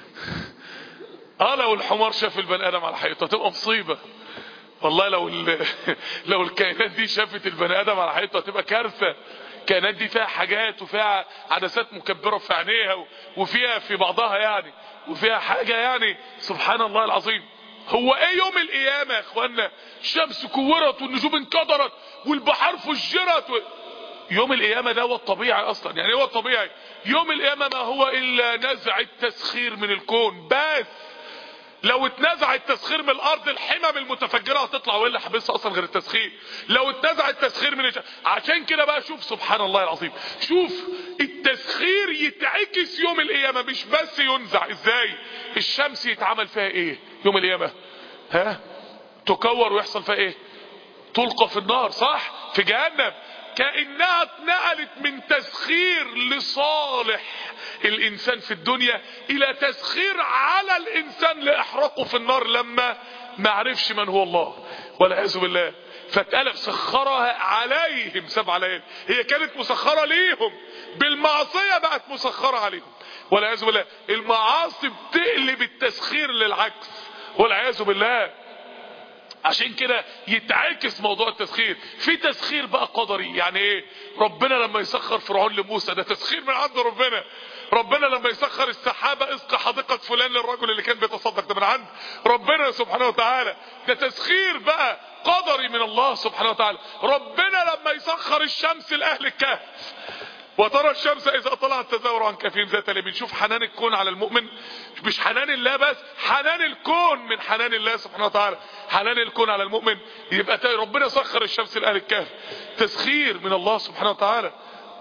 اه لو الحمار شاف البني ادم على حقيقته هتبقى مصيبة والله. لو لو الكائنات دي شافت البني ادم على حقيقته هتبقى كارثة. الكائنات دي فيها حاجات وفيها عدسات مكبرة في عينيها، وفيها في بعضها يعني، وفيها حاجة يعني سبحان الله العظيم. هو ايه يوم القيامة يا اخوانا؟ الشمس كورت والنجوم انكدرت والبحار فجرت و... يوم القيامة ده هو الطبيعي اصلا. يعني هو الطبيعي يوم القيامة ما هو الا نزع التسخير من الكون. بس لو اتنزع التسخير من الارض الحمم المتفجره هتطلع، وايه اللي حابسها اصلا غير التسخير؟ لو اتنزع التسخير من الج... عشان كده بقى شوف سبحان الله العظيم، شوف التسخير يتعكس يوم القيامه، مش بس ينزع. ازاي؟ الشمس يتعمل فيها ايه يوم القيامه؟ ها؟ تكور ويحصل فيها ايه؟ تلقى في النار، صح؟ في جهنم. كأنها اتنقلت من تسخير لصالح الانسان في الدنيا الى تسخير على الانسان لاحراقه في النار لما ما عرفش من هو الله والعياذ بالله. فاتقلب سخرها عليهم سبع ليال. هي كانت مسخرة ليهم بالمعصية، بقت مسخرة عليهم والعياذ بالله. المعاصي بتقلب التسخير للعكس والعياذ بالله. عشان كده يتعكس موضوع التسخير. في تسخير بقى قدري، يعني ايه؟ ربنا لما يسخر فرعون لموسى ده تسخير من عند ربنا. ربنا لما يسخر السحابة اسقى حديقة فلان للرجل اللي كان بيتصدق، ده من عند ربنا سبحانه وتعالى. ده تسخير بقى قدري من الله سبحانه وتعالى. ربنا لما يسخر الشمس لأهل الكهف، وترى الشمس اذا طلعت تزاور عن كفهم ذات اليمين. شوف حنان الكون على المؤمن، مش حنان الله بس، حنان الكون من حنان الله سبحانه وتعالى. حنان الكون على المؤمن يبقى ربنا سخر الشمس لأهل الكهف، تسخير من الله سبحانه وتعالى.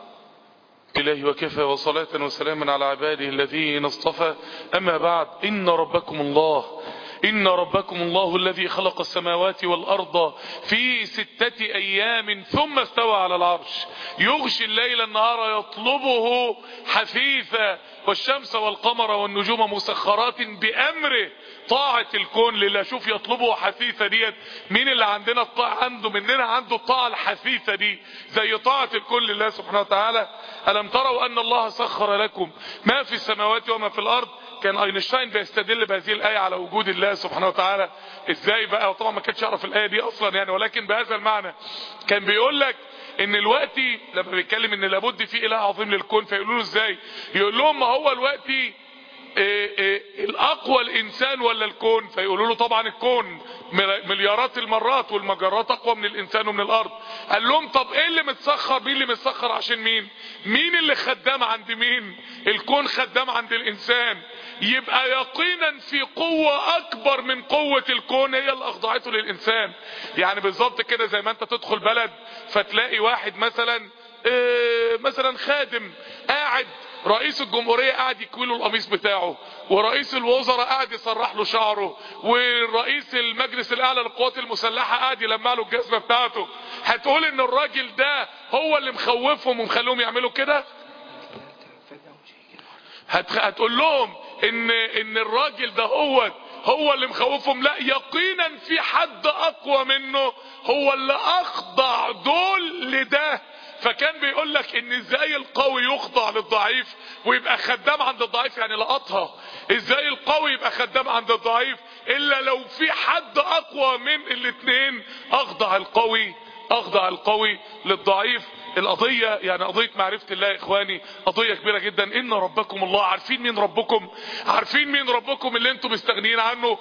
إلهي وكفى، وصلاة وسلاما على عباده الذين اصطفى. أما بعد، إن ربكم الله إن ربكم الله الذي خلق السماوات والأرض في ستة أيام ثم استوى على العرش يغشي الليل النهار يطلبه حثيثا والشمس والقمر والنجوم مسخرات بأمره. طاعة الكون لله. شوف يطلبه حثيثة ديت، مين اللي عندنا الطاعة عنده؟ مننا عنده الطاعة الحثيثة دي زي طاعة الكون لله سبحانه وتعالى. ألم تروا أن الله سخر لكم ما في السماوات وما في الأرض؟ كان اينشتاين بيستدل بهذه الآية على وجود الله سبحانه وتعالى. ازاي بقى؟ وطبعا ما كانش يعرف الآية دي اصلا يعني، ولكن بهذا المعنى كان بيقول لك ان الوقت لما بيتكلم ان لابد في اله عظيم للكون، فيقولوا له ازاي؟ يقول لهم ما هو الوقت إيه إيه الاقوى الانسان ولا الكون؟ فيقولوا له طبعا الكون مليارات المرات، والمجرات اقوى من الانسان ومن الارض. قال لهم طب ايه اللي متسخر؟ مين اللي متسخر عشان مين؟ مين اللي خدام عند مين؟ الكون خدام عند الانسان. يبقى يقينا في قوة اكبر من قوة الكون هي اللي اخضعته للانسان. يعني بالظبط كده زي ما انت تدخل بلد فتلاقي واحد مثلا إيه مثلا خادم قاعد، رئيس الجمهورية قاعد يكويله القميص بتاعه، ورئيس الوزراء قاعد يسرح له شعره، والرئيس المجلس الاعلى للقوات المسلحة قاعد يلمع له الجزمة بتاعته. هتقول ان الراجل ده هو اللي مخوفهم ومخليهم يعملوا كده؟ هتقول لهم ان ان الراجل ده هو هو اللي مخوفهم؟ لا، يقينا في حد اقوى منه هو اللي اخضع دول لده. فكان بيقول لك ان ازاي القوي يخضع للضعيف ويبقى خدام عند الضعيف، يعني لقطها. ازاي القوي يبقى خدام عند الضعيف الا لو في حد اقوى من الاتنين. اخضع القوي اخضع القوي للضعيف. القضية يعني قضية معرفة الله يا اخواني قضية كبيرة جدا. ان ربكم الله. عارفين مين ربكم؟ عارفين مين ربكم اللي انتم مستغنيين عنه؟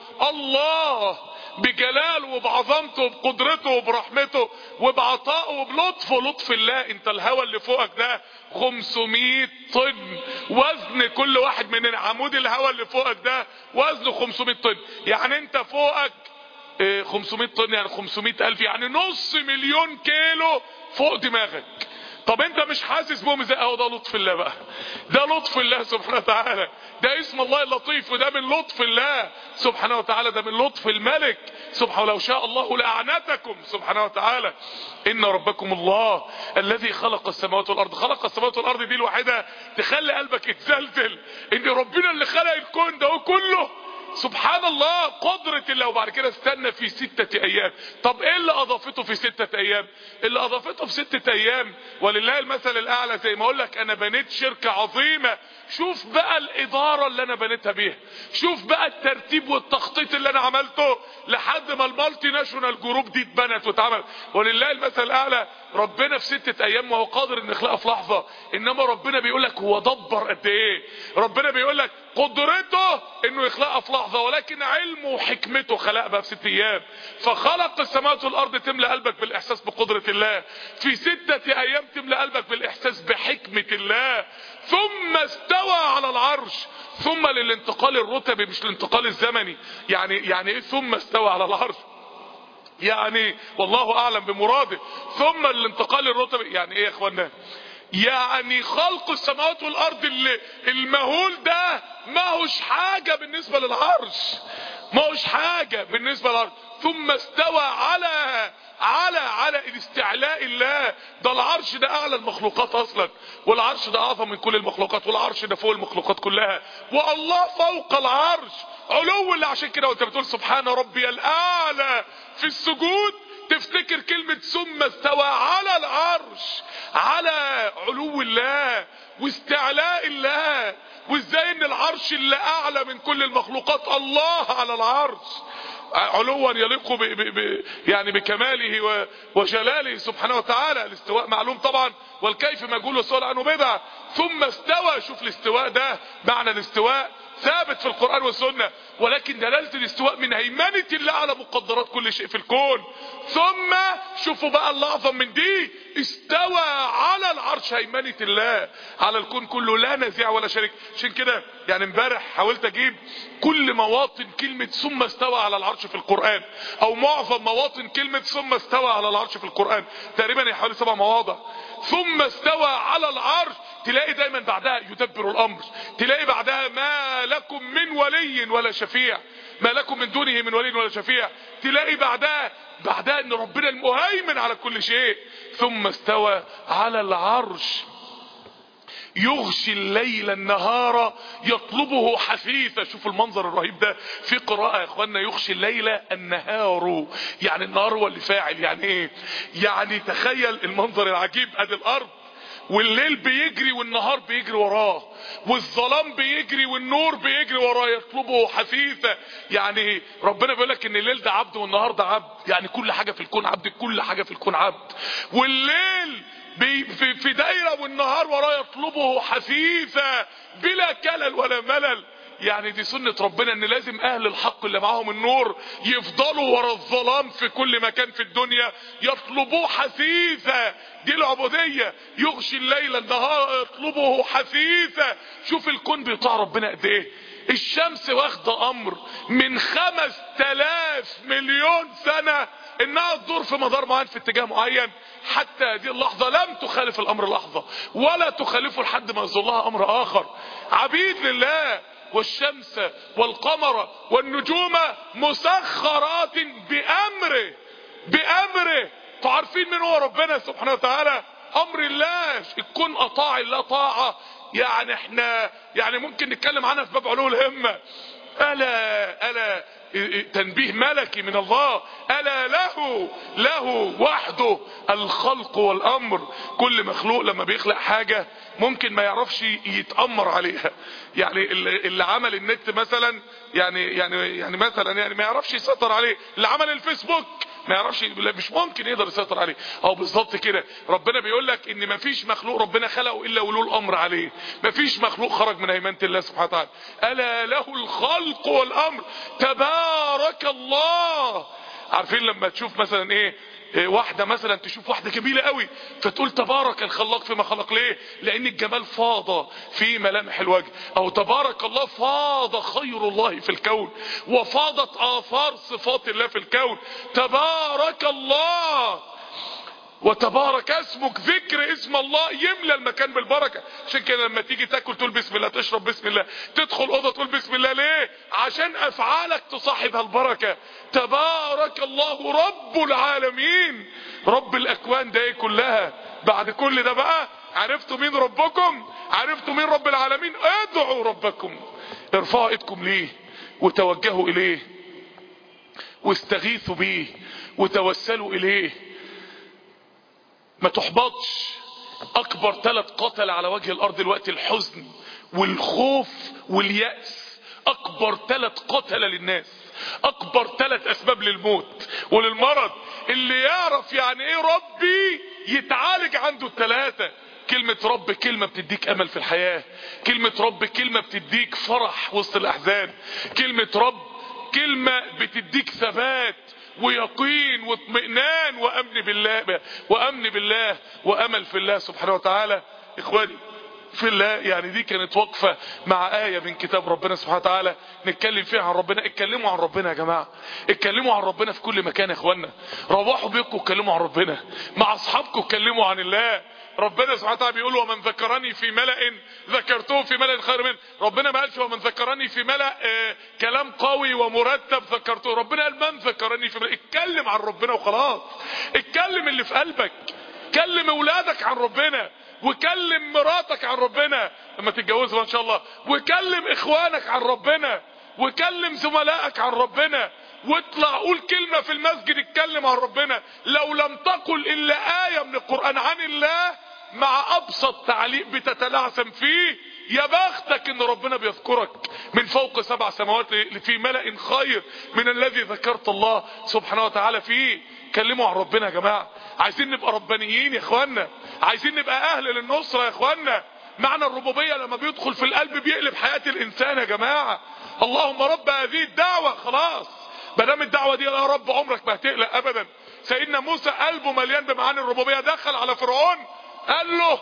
الله بجلاله وبعظمته وبقدرته وبرحمته وبعطائه وبلطفه. لطف الله. انت الهوى اللي فوقك ده خمسمائة طن وزن كل واحد من عمود الهوى اللي فوقك ده وزنه خمسمائة طن. يعني انت فوقك خمسمائة طن، يعني خمسمائة الف، يعني نص مليون كيلو فوق دماغك. طب انت مش حاسس بهم ازاي؟ اهو ده لطف الله بقى. ده لطف الله سبحانه وتعالى. ده اسم الله اللطيف، وده من لطف الله سبحانه وتعالى. ده من لطف الملك سبحانه. لو شاء الله لأعنتكم سبحانه وتعالى. ان ربكم الله الذي خلق السماوات والارض. خلق السماوات والارض دي الوحيدة تخلي قلبك يتزلزل، ان ربنا اللي خلق الكون ده كله. سبحان الله، قدرة الله. وبعد كده استنى في ستة ايام. طب ايه اللي اضافته في ستة ايام؟ اللي اضافته في ستة ايام ولله المثل الاعلى. زي ما اقول لك انا بنيت شركة عظيمة، شوف بقى الادارة اللي انا بنيتها بيها، شوف بقى الترتيب والتخطيط اللي انا عملته لحد ما المالتي ناشونال جروب دي اتبنت واتعمل. ولله المثل الاعلى. ربنا في ستة ايام وهو قادر ان يخلقها في لحظة. انما ربنا بيقول لك هو دبر قد ايه. ربنا بيقول لك قدرته انه يخلقها في لحظة، ولكن علمه وحكمته خلقها بقى في ست ايام. فخلق السماوات والارض تملأ قلبك بالاحساس بقدرة الله. في ستة ايام تملأ قلبك بالاحساس بحكمة الله. ثم استوى على العرش. ثم للانتقال الرتبي مش الانتقال الزمني. يعني يعني ايه ثم استوى على العرش؟ يعني والله اعلم بمراده. ثم الانتقال الرتبي يعني ايه يا اخوانا؟ يعني خلق السماوات والارض اللي المهول ده ما هوش حاجة بالنسبة للعرش. ما هوش حاجة بالنسبة للعرش. ثم استوى على على على الاستعلاء الله. ده العرش ده اعلى المخلوقات اصلا، والعرش ده اعظم من كل المخلوقات، والعرش ده فوق المخلوقات كلها، والله فوق العرش علو. اللي عشان كده وانت بتقول سبحان ربي الاعلى في السجود تفتكر كلمة ثم استوى على العرش، على علو الله واستعلاء الله، وازاي ان العرش اللي اعلى من كل المخلوقات الله على العرش علوا يليق ب ب ب يعني بكماله وجلاله سبحانه وتعالى. الاستواء معلوم طبعا، والكيف مجهول والسؤال عنه بدعة. ثم استوى، شوف الاستواء ده معنى الاستواء ثابت في القرآن والسنة، ولكن دلالة الاستواء من هيمنة الله على مقدرات كل شيء في الكون. ثم شوفوا بقى اللي اعظم من دي، استوى على العرش، هيمنة الله على الكون كله لا نزيع ولا شريك. عشان كده يعني امبارح حاولت اجيب كل مواطن كلمة ثم استوى على العرش في القرآن، او معظم مواطن كلمة ثم استوى على العرش في القرآن، تقريبا حوالي سبع مواضع. ثم استوى على العرش تلاقي دايما بعدها يدبر الامر، تلاقي بعدها ما لكم من ولي ولا شفيع، ما لكم من دونه من ولي ولا شفيع، تلاقي بعدها بعدها ان ربنا المهيمن على كل شيء. ثم استوى على العرش يغشي الليل النهار يطلبه حثيثا. شوف المنظر الرهيب ده في قراءة يا اخوانا، يغشي الليل النهار، يعني النهار هو اللي فاعل. يعني ايه؟ يعني تخيل المنظر العجيب، ادي الارض والليل بيجري والنهار بيجري وراه، والظلام بيجري والنور بيجري وراه، يطلبه حثيثا. يعني ربنا بيقول لك ان الليل ده عبد والنهار ده عبد، يعني كل حاجة في الكون عبد، كل حاجة في الكون عبد، والليل في في دايره والنهار وراه يطلبه حثيثا بلا كلل ولا ملل. يعني دي سنة ربنا ان لازم اهل الحق اللي معاهم النور يفضلوا ورا الظلام في كل مكان في الدنيا يطلبوه حثيثا. دي العبودية. يغشي الليل النهار يطلبه حثيثا. شوف الكون بيطاع ربنا قد ايه. الشمس واخده امر من خمس تلاف مليون سنة انها تدور في مدار معين في اتجاه معين، حتى هذه اللحظة لم تخالف الامر لحظة ولا تخالفه لحد ما يظلها امر اخر. عبيد لله. والشمس والقمر والنجوم مسخرات بامره بامره. تعرفين من هو ربنا سبحانه وتعالى؟ امر الله. الكون اطاع الله طاعة يعني احنا يعني ممكن نتكلم عنها في باب علو الهمة. الا الا تنبيه ملكي من الله، الا له له وحده الخلق والامر. كل مخلوق لما بيخلق حاجة ممكن ما يعرفش يتأمر عليها. يعني اللي عمل النت مثلا يعني يعني يعني مثلا يعني ما يعرفش يسيطر عليه. اللي عمل الفيسبوك ما يعرفش، مش ممكن يقدر يسيطر عليه. او بالظبط كده ربنا بيقول لك ان ما فيش مخلوق ربنا خلقه الا وله الامر عليه. ما فيش مخلوق خرج من هيمنة الله سبحانه وتعالى. الا له الخلق والامر تبارك الله. عارفين لما تشوف مثلا ايه واحدة مثلا، تشوف واحدة جميلة قوي فتقول تبارك الخلاق فيما خلق. ليه؟ لان الجمال فاض في ملامح الوجه. او تبارك الله فاض خير الله في الكون وفاضت اثار صفات الله في الكون. تبارك الله وتبارك اسمك. ذكر اسم الله يملى المكان بالبركة. عشان كده لما تيجي تاكل تقول بسم الله، تشرب بسم الله، تدخل اوضه تقول بسم الله. ليه؟ عشان افعالك تصاحبها البركة. تبارك الله رب العالمين، رب الاكوان ده ايه كلها. بعد كل ده بقى عرفتوا مين ربكم؟ عرفتوا مين رب العالمين؟ ادعوا ربكم، ارفعوا ايدكم ليه وتوجهوا اليه واستغيثوا بيه وتوسلوا اليه. ما تحبطش. اكبر ثلاث قتل على وجه الارض دلوقتي الحزن والخوف واليأس. اكبر ثلاث قتل للناس، اكبر ثلاث اسباب للموت وللمرض. اللي يعرف يعني ايه ربي يتعالج عنده الثلاثة. كلمة رب كلمة بتديك امل في الحياة. كلمة رب كلمة بتديك فرح وسط الاحزان. كلمة رب كلمة بتديك ثبات ويقين واطمئنان وامن بالله وامن بالله وامل في الله سبحانه وتعالى. اخواني في الله، يعني دي كانت وقفة مع آية من كتاب ربنا سبحانه وتعالى نتكلم فيها عن ربنا. اتكلموا عن ربنا يا جماعة، اتكلموا عن ربنا في كل مكان يا اخوانا. روحوا بيكم اتكلموا عن ربنا، مع اصحابكم اتكلموا عن الله. ربنا سبحانه وتعالى بيقول ومن ذكرني في ملأ ذكرته في ملأ خير منه. ربنا ما قالش ومن ذكرني في ملأ آه كلام قوي ومرتب ذكرته. ربنا قال من ذكرني في ملأ. اتكلم عن ربنا وخلاص. اتكلم اللي في قلبك. كلم اولادك عن ربنا، وكلم مراتك عن ربنا لما تتجوزوا ان شاء الله، وكلم اخوانك عن ربنا، وكلم زملائك عن ربنا، واطلع قول كلمة في المسجد اتكلم عن ربنا. لو لم تقل الا آية من القرآن عن الله مع ابسط تعليق بتتلعثم فيه، يا بختك ان ربنا بيذكرك من فوق سبع سماوات في ملأ خير من الذي ذكرت الله سبحانه وتعالى فيه. كلموا عن ربنا يا جماعة. عايزين نبقى ربانيين يا اخوانا، عايزين نبقى اهل للنصرة يا اخوانا. معنى الربوبية لما بيدخل في القلب بيقلب حياة الانسان يا جماعة. اللهم رب هذه الدعوة. خلاص مادام الدعوة دي يا رب عمرك ما هتقلق ابدا. سيدنا موسى قلبه مليان بمعاني الربوبية، دخل على فرعون قال له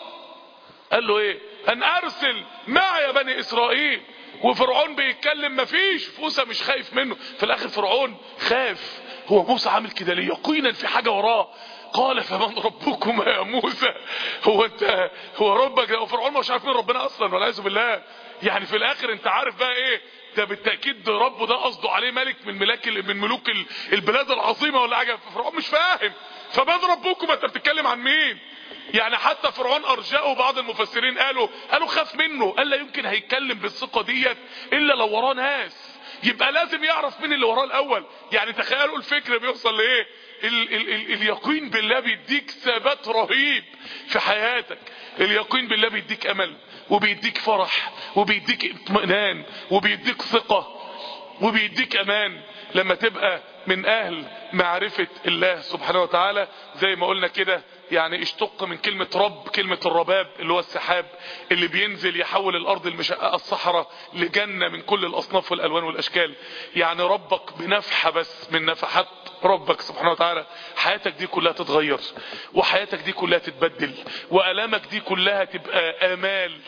قال له ايه؟ ان ارسل معي بني اسرائيل. وفرعون بيتكلم مفيش. موسى مش خايف منه. في الاخر فرعون خاف. هو موسى عامل كده ليه؟ يقينا في حاجة وراه. قال فمن ربكما يا موسى؟ هو انت هو ربك ده؟ وفرعون مش عارف مين ربنا اصلا والعياذ بالله. يعني في الاخر انت عارف بقى ايه ده؟ بالتاكيد ربه ده قصده عليه ملك من ملاك من ملوك البلاد العظيمه ولا حاجه. فرعون مش فاهم. فمن ربكما؟ انت بتتكلم عن مين؟ يعني حتى فرعون ارجأه بعض المفسرين قالوا قالوا خاف منه. قال لا يمكن هيتكلم بالثقه ديت الا لو وراه ناس، يبقى لازم يعرف مين اللي وراه الاول. يعني تخيلوا الفكر بيوصل لايه. ال ال ال اليقين بالله بيديك ثبات رهيب في حياتك. اليقين بالله بيديك امل، وبيديك فرح، وبيديك اطمئنان، وبيديك ثقة، وبيديك امان لما تبقى من اهل معرفة الله سبحانه وتعالى. زي ما قلنا كده يعني اشتق من كلمة رب كلمة الرباب اللي هو السحاب اللي بينزل يحول الارض المشققة الصحراء لجنة من كل الاصناف والالوان والاشكال. يعني ربك بنفحة بس من نفحات ربك سبحانه وتعالى حياتك دي كلها تتغير، وحياتك دي كلها تتبدل، والامك دي كلها تبقى امال،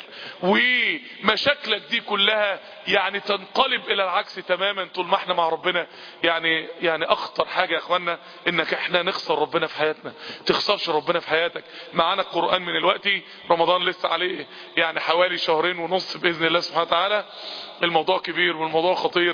ومشاكلك دي كلها يعني تنقلب الى العكس تماما طول ما احنا مع ربنا. يعني يعني اخطر حاجة يا اخوانا انك احنا نخسر ربنا في حياتنا. تخسرش ربنا في حياتك. معانا القرآن من الوقت، رمضان لسه عليه يعني حوالي شهرين ونص باذن الله سبحانه وتعالى. الموضوع كبير والموضوع خطير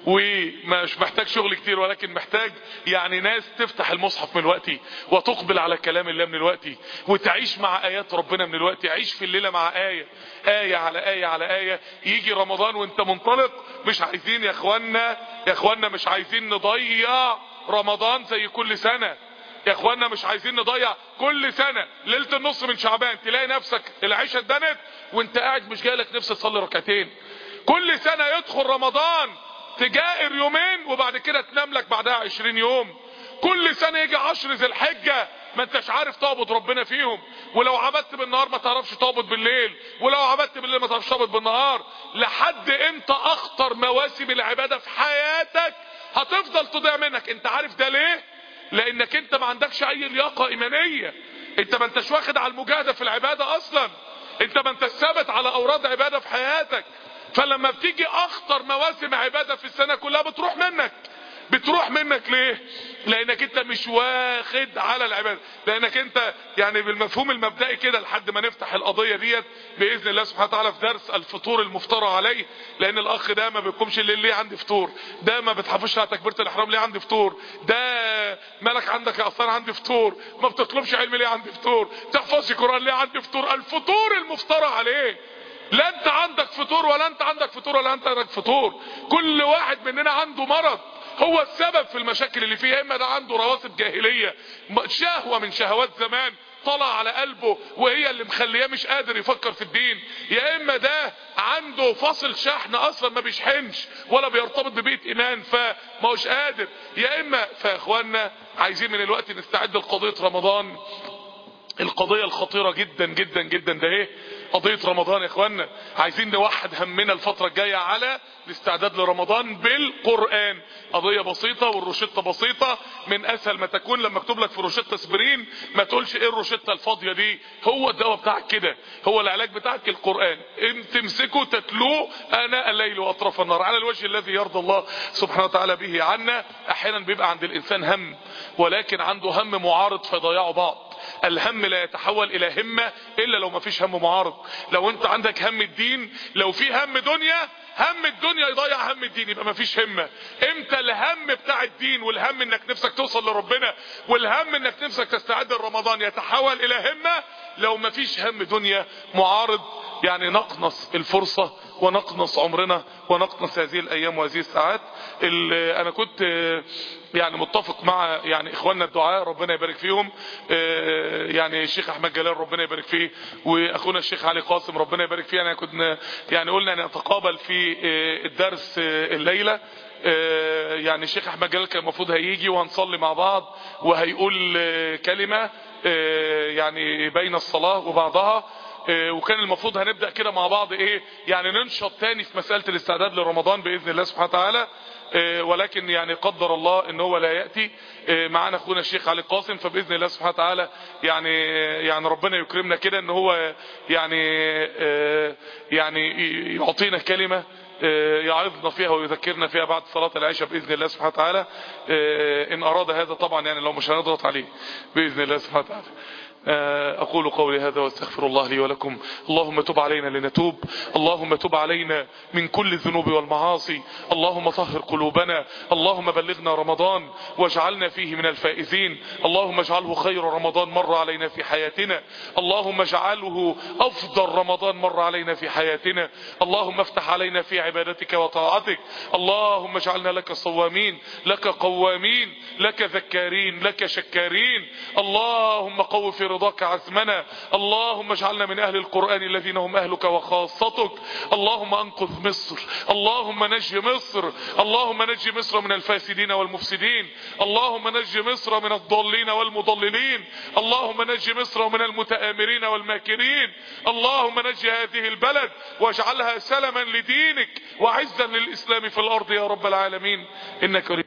ومش محتاج شغل كتير، ولكن محتاج يعني ناس تفتح المصحف من الوقت وتقبل على كلام الله من الوقت، وتعيش مع ايات ربنا من الوقت. عيش في الليلة مع آية آية على آية على آية. يجي رمضان وانت منطلق. مش عايزين يا اخوانا يا اخوانا مش عايزين نضيع رمضان زي كل سنة. يا اخوانا مش عايزين نضيع كل سنة ليلة النص من شعبان تلاقي نفسك العيشة اتدنت وانت قاعد مش جايلك نفسك تصلي ركعتين. كل سنة يدخل رمضان تجائر يومين وبعد كده تنام لك بعدها عشرين يوم. كل سنة يجي عشر ذي الحجة ما انتش عارف تعبد ربنا فيهم، ولو عبدت بالنهار ما تعرفش تعبد بالليل، ولو عبدت بالليل ما تعرفش تعبد بالنهار. لحد امتى اخطر مواسم العبادة في حياتك هتفضل تضيع منك؟ انت عارف ده ليه؟ لانك انت ما عندكش اي لياقة ايمانية. انت ما انتش واخد على المجاهدة في العبادة اصلا. انت ما انتش ثابت على اوراد عبادة في حياتك. فلما بتيجي اخطر مواسم عبادة في السنة كلها بتروح منك. بتروح منك ليه؟ لانك انت مش واخد على العبادة. لانك انت يعني بالمفهوم المبدئي كده لحد ما نفتح القضية ديت باذن الله سبحانه وتعالى في درس الفطور المفترى عليه. لان الاخ ده ما بيقومش الليل ليه عندي فطور، ده ما بتحافظش على تكبيرة الاحرام ليه عندي فطور، ده مالك عندك يا اصلا عندي فطور، ما بتطلبش علم ليه عندي فطور، تحفظش قرآن ليه عندي فطور. الفطور المفترى عليه. لا انت عندك فطور ولا انت عندك فطور ولا انت عندك فطور. كل واحد مننا عنده مرض هو السبب في المشاكل اللي فيه. اما ده عنده رواسب جاهلية، شهوة من شهوات زمان طلع على قلبه وهي اللي مخليه مش قادر يفكر في الدين، يا اما ده عنده فاصل شحن اصلا ما بيشحنش ولا بيرتبط ببيئة ايمان فما هوش قادر، يا اما. فاخواننا عايزين من الوقت نستعد لقضية رمضان، القضية الخطيرة جدا جدا جدا ده ايه؟ قضية رمضان يا اخوانا. عايزين نوحد همنا الفترة الجاية على الاستعداد لرمضان بالقرآن. قضية بسيطة والروشتة بسيطة من اسهل ما تكون. لما اكتب لك في روشتة اسبرين ما تقولش ايه الروشتة الفاضية دي، هو الدواء بتاعك كده، هو العلاج بتاعك القرآن. انت تمسكه تتلوه اناء الليل واطراف النهار على الوجه الذي يرضى الله سبحانه وتعالى به عنا. احيانا بيبقى عند الانسان هم ولكن عنده هم معارض فيضيعوا بعض. الهم لا يتحول الى همة الا لو ما فيش هم معارض. لو انت عندك هم الدين، لو في هم دنيا، هم الدنيا يضيع هم الدين، يبقى ما فيش همة. امتى الهم بتاع الدين والهم انك نفسك توصل لربنا والهم انك نفسك تستعد لرمضان يتحول الى همة؟ لو ما فيش هم دنيا معارض، يعني نقنص الفرصة ونقنص عمرنا ونقنص هذه الايام وهذه الساعات. انا كنت يعني متفق مع يعني اخواننا الدعاء ربنا يبارك فيهم، يعني الشيخ احمد جلال ربنا يبارك فيه، واخونا الشيخ علي قاسم ربنا يبارك فيه. انا كنا يعني قلنا ان نتقابل في الدرس الليلة. يعني الشيخ احمد جلال كان المفروض هيجي وهنصلي مع بعض وهيقول كلمة يعني بين الصلاة وبعضها، وكان المفروض هنبدأ كده مع بعض ايه يعني ننشط تاني في مسألة الاستعداد لرمضان بإذن الله سبحانه وتعالى. ولكن يعني قدر الله ان هو لا يأتي معنا اخونا الشيخ علي قاسم، فبإذن الله سبحانه وتعالى يعني يعني ربنا يكرمنا كده ان هو يعني يعني يعطينا كلمة يعظنا فيها ويذكرنا فيها بعد صلاة العشاء بإذن الله سبحانه وتعالى، إن أراد هذا طبعا، يعني لو مش هنضغط عليه بإذن الله سبحانه وتعالى. أقول قولي هذا واستغفر الله لي ولكم. اللهم تب علينا لنتوب، اللهم تب علينا من كل الذنوب والمعاصي، اللهم طهر قلوبنا، اللهم بلغنا رمضان واجعلنا فيه من الفائزين، اللهم اجعله خير رمضان مر علينا في حياتنا، اللهم اجعله أفضل رمضان مر علينا في حياتنا، اللهم افتح علينا في عبادتك وطاعتك، اللهم اجعلنا لك صوامين، لك قوامين، لك ذكارين، لك شكارين، اللهم قو في رضاك عزمنا، اللهم اجعلنا من اهل القرآن الذين هم اهلك وخاصتك، اللهم انقذ مصر، اللهم نجي مصر، اللهم نجي مصر من الفاسدين والمفسدين، اللهم نجي مصر من الضالين والمضللين، اللهم نجي مصر من المتآمرين والماكرين، اللهم نجي هذه البلد واجعلها سلما لدينك وعزا للإسلام في الأرض يا رب العالمين، إنك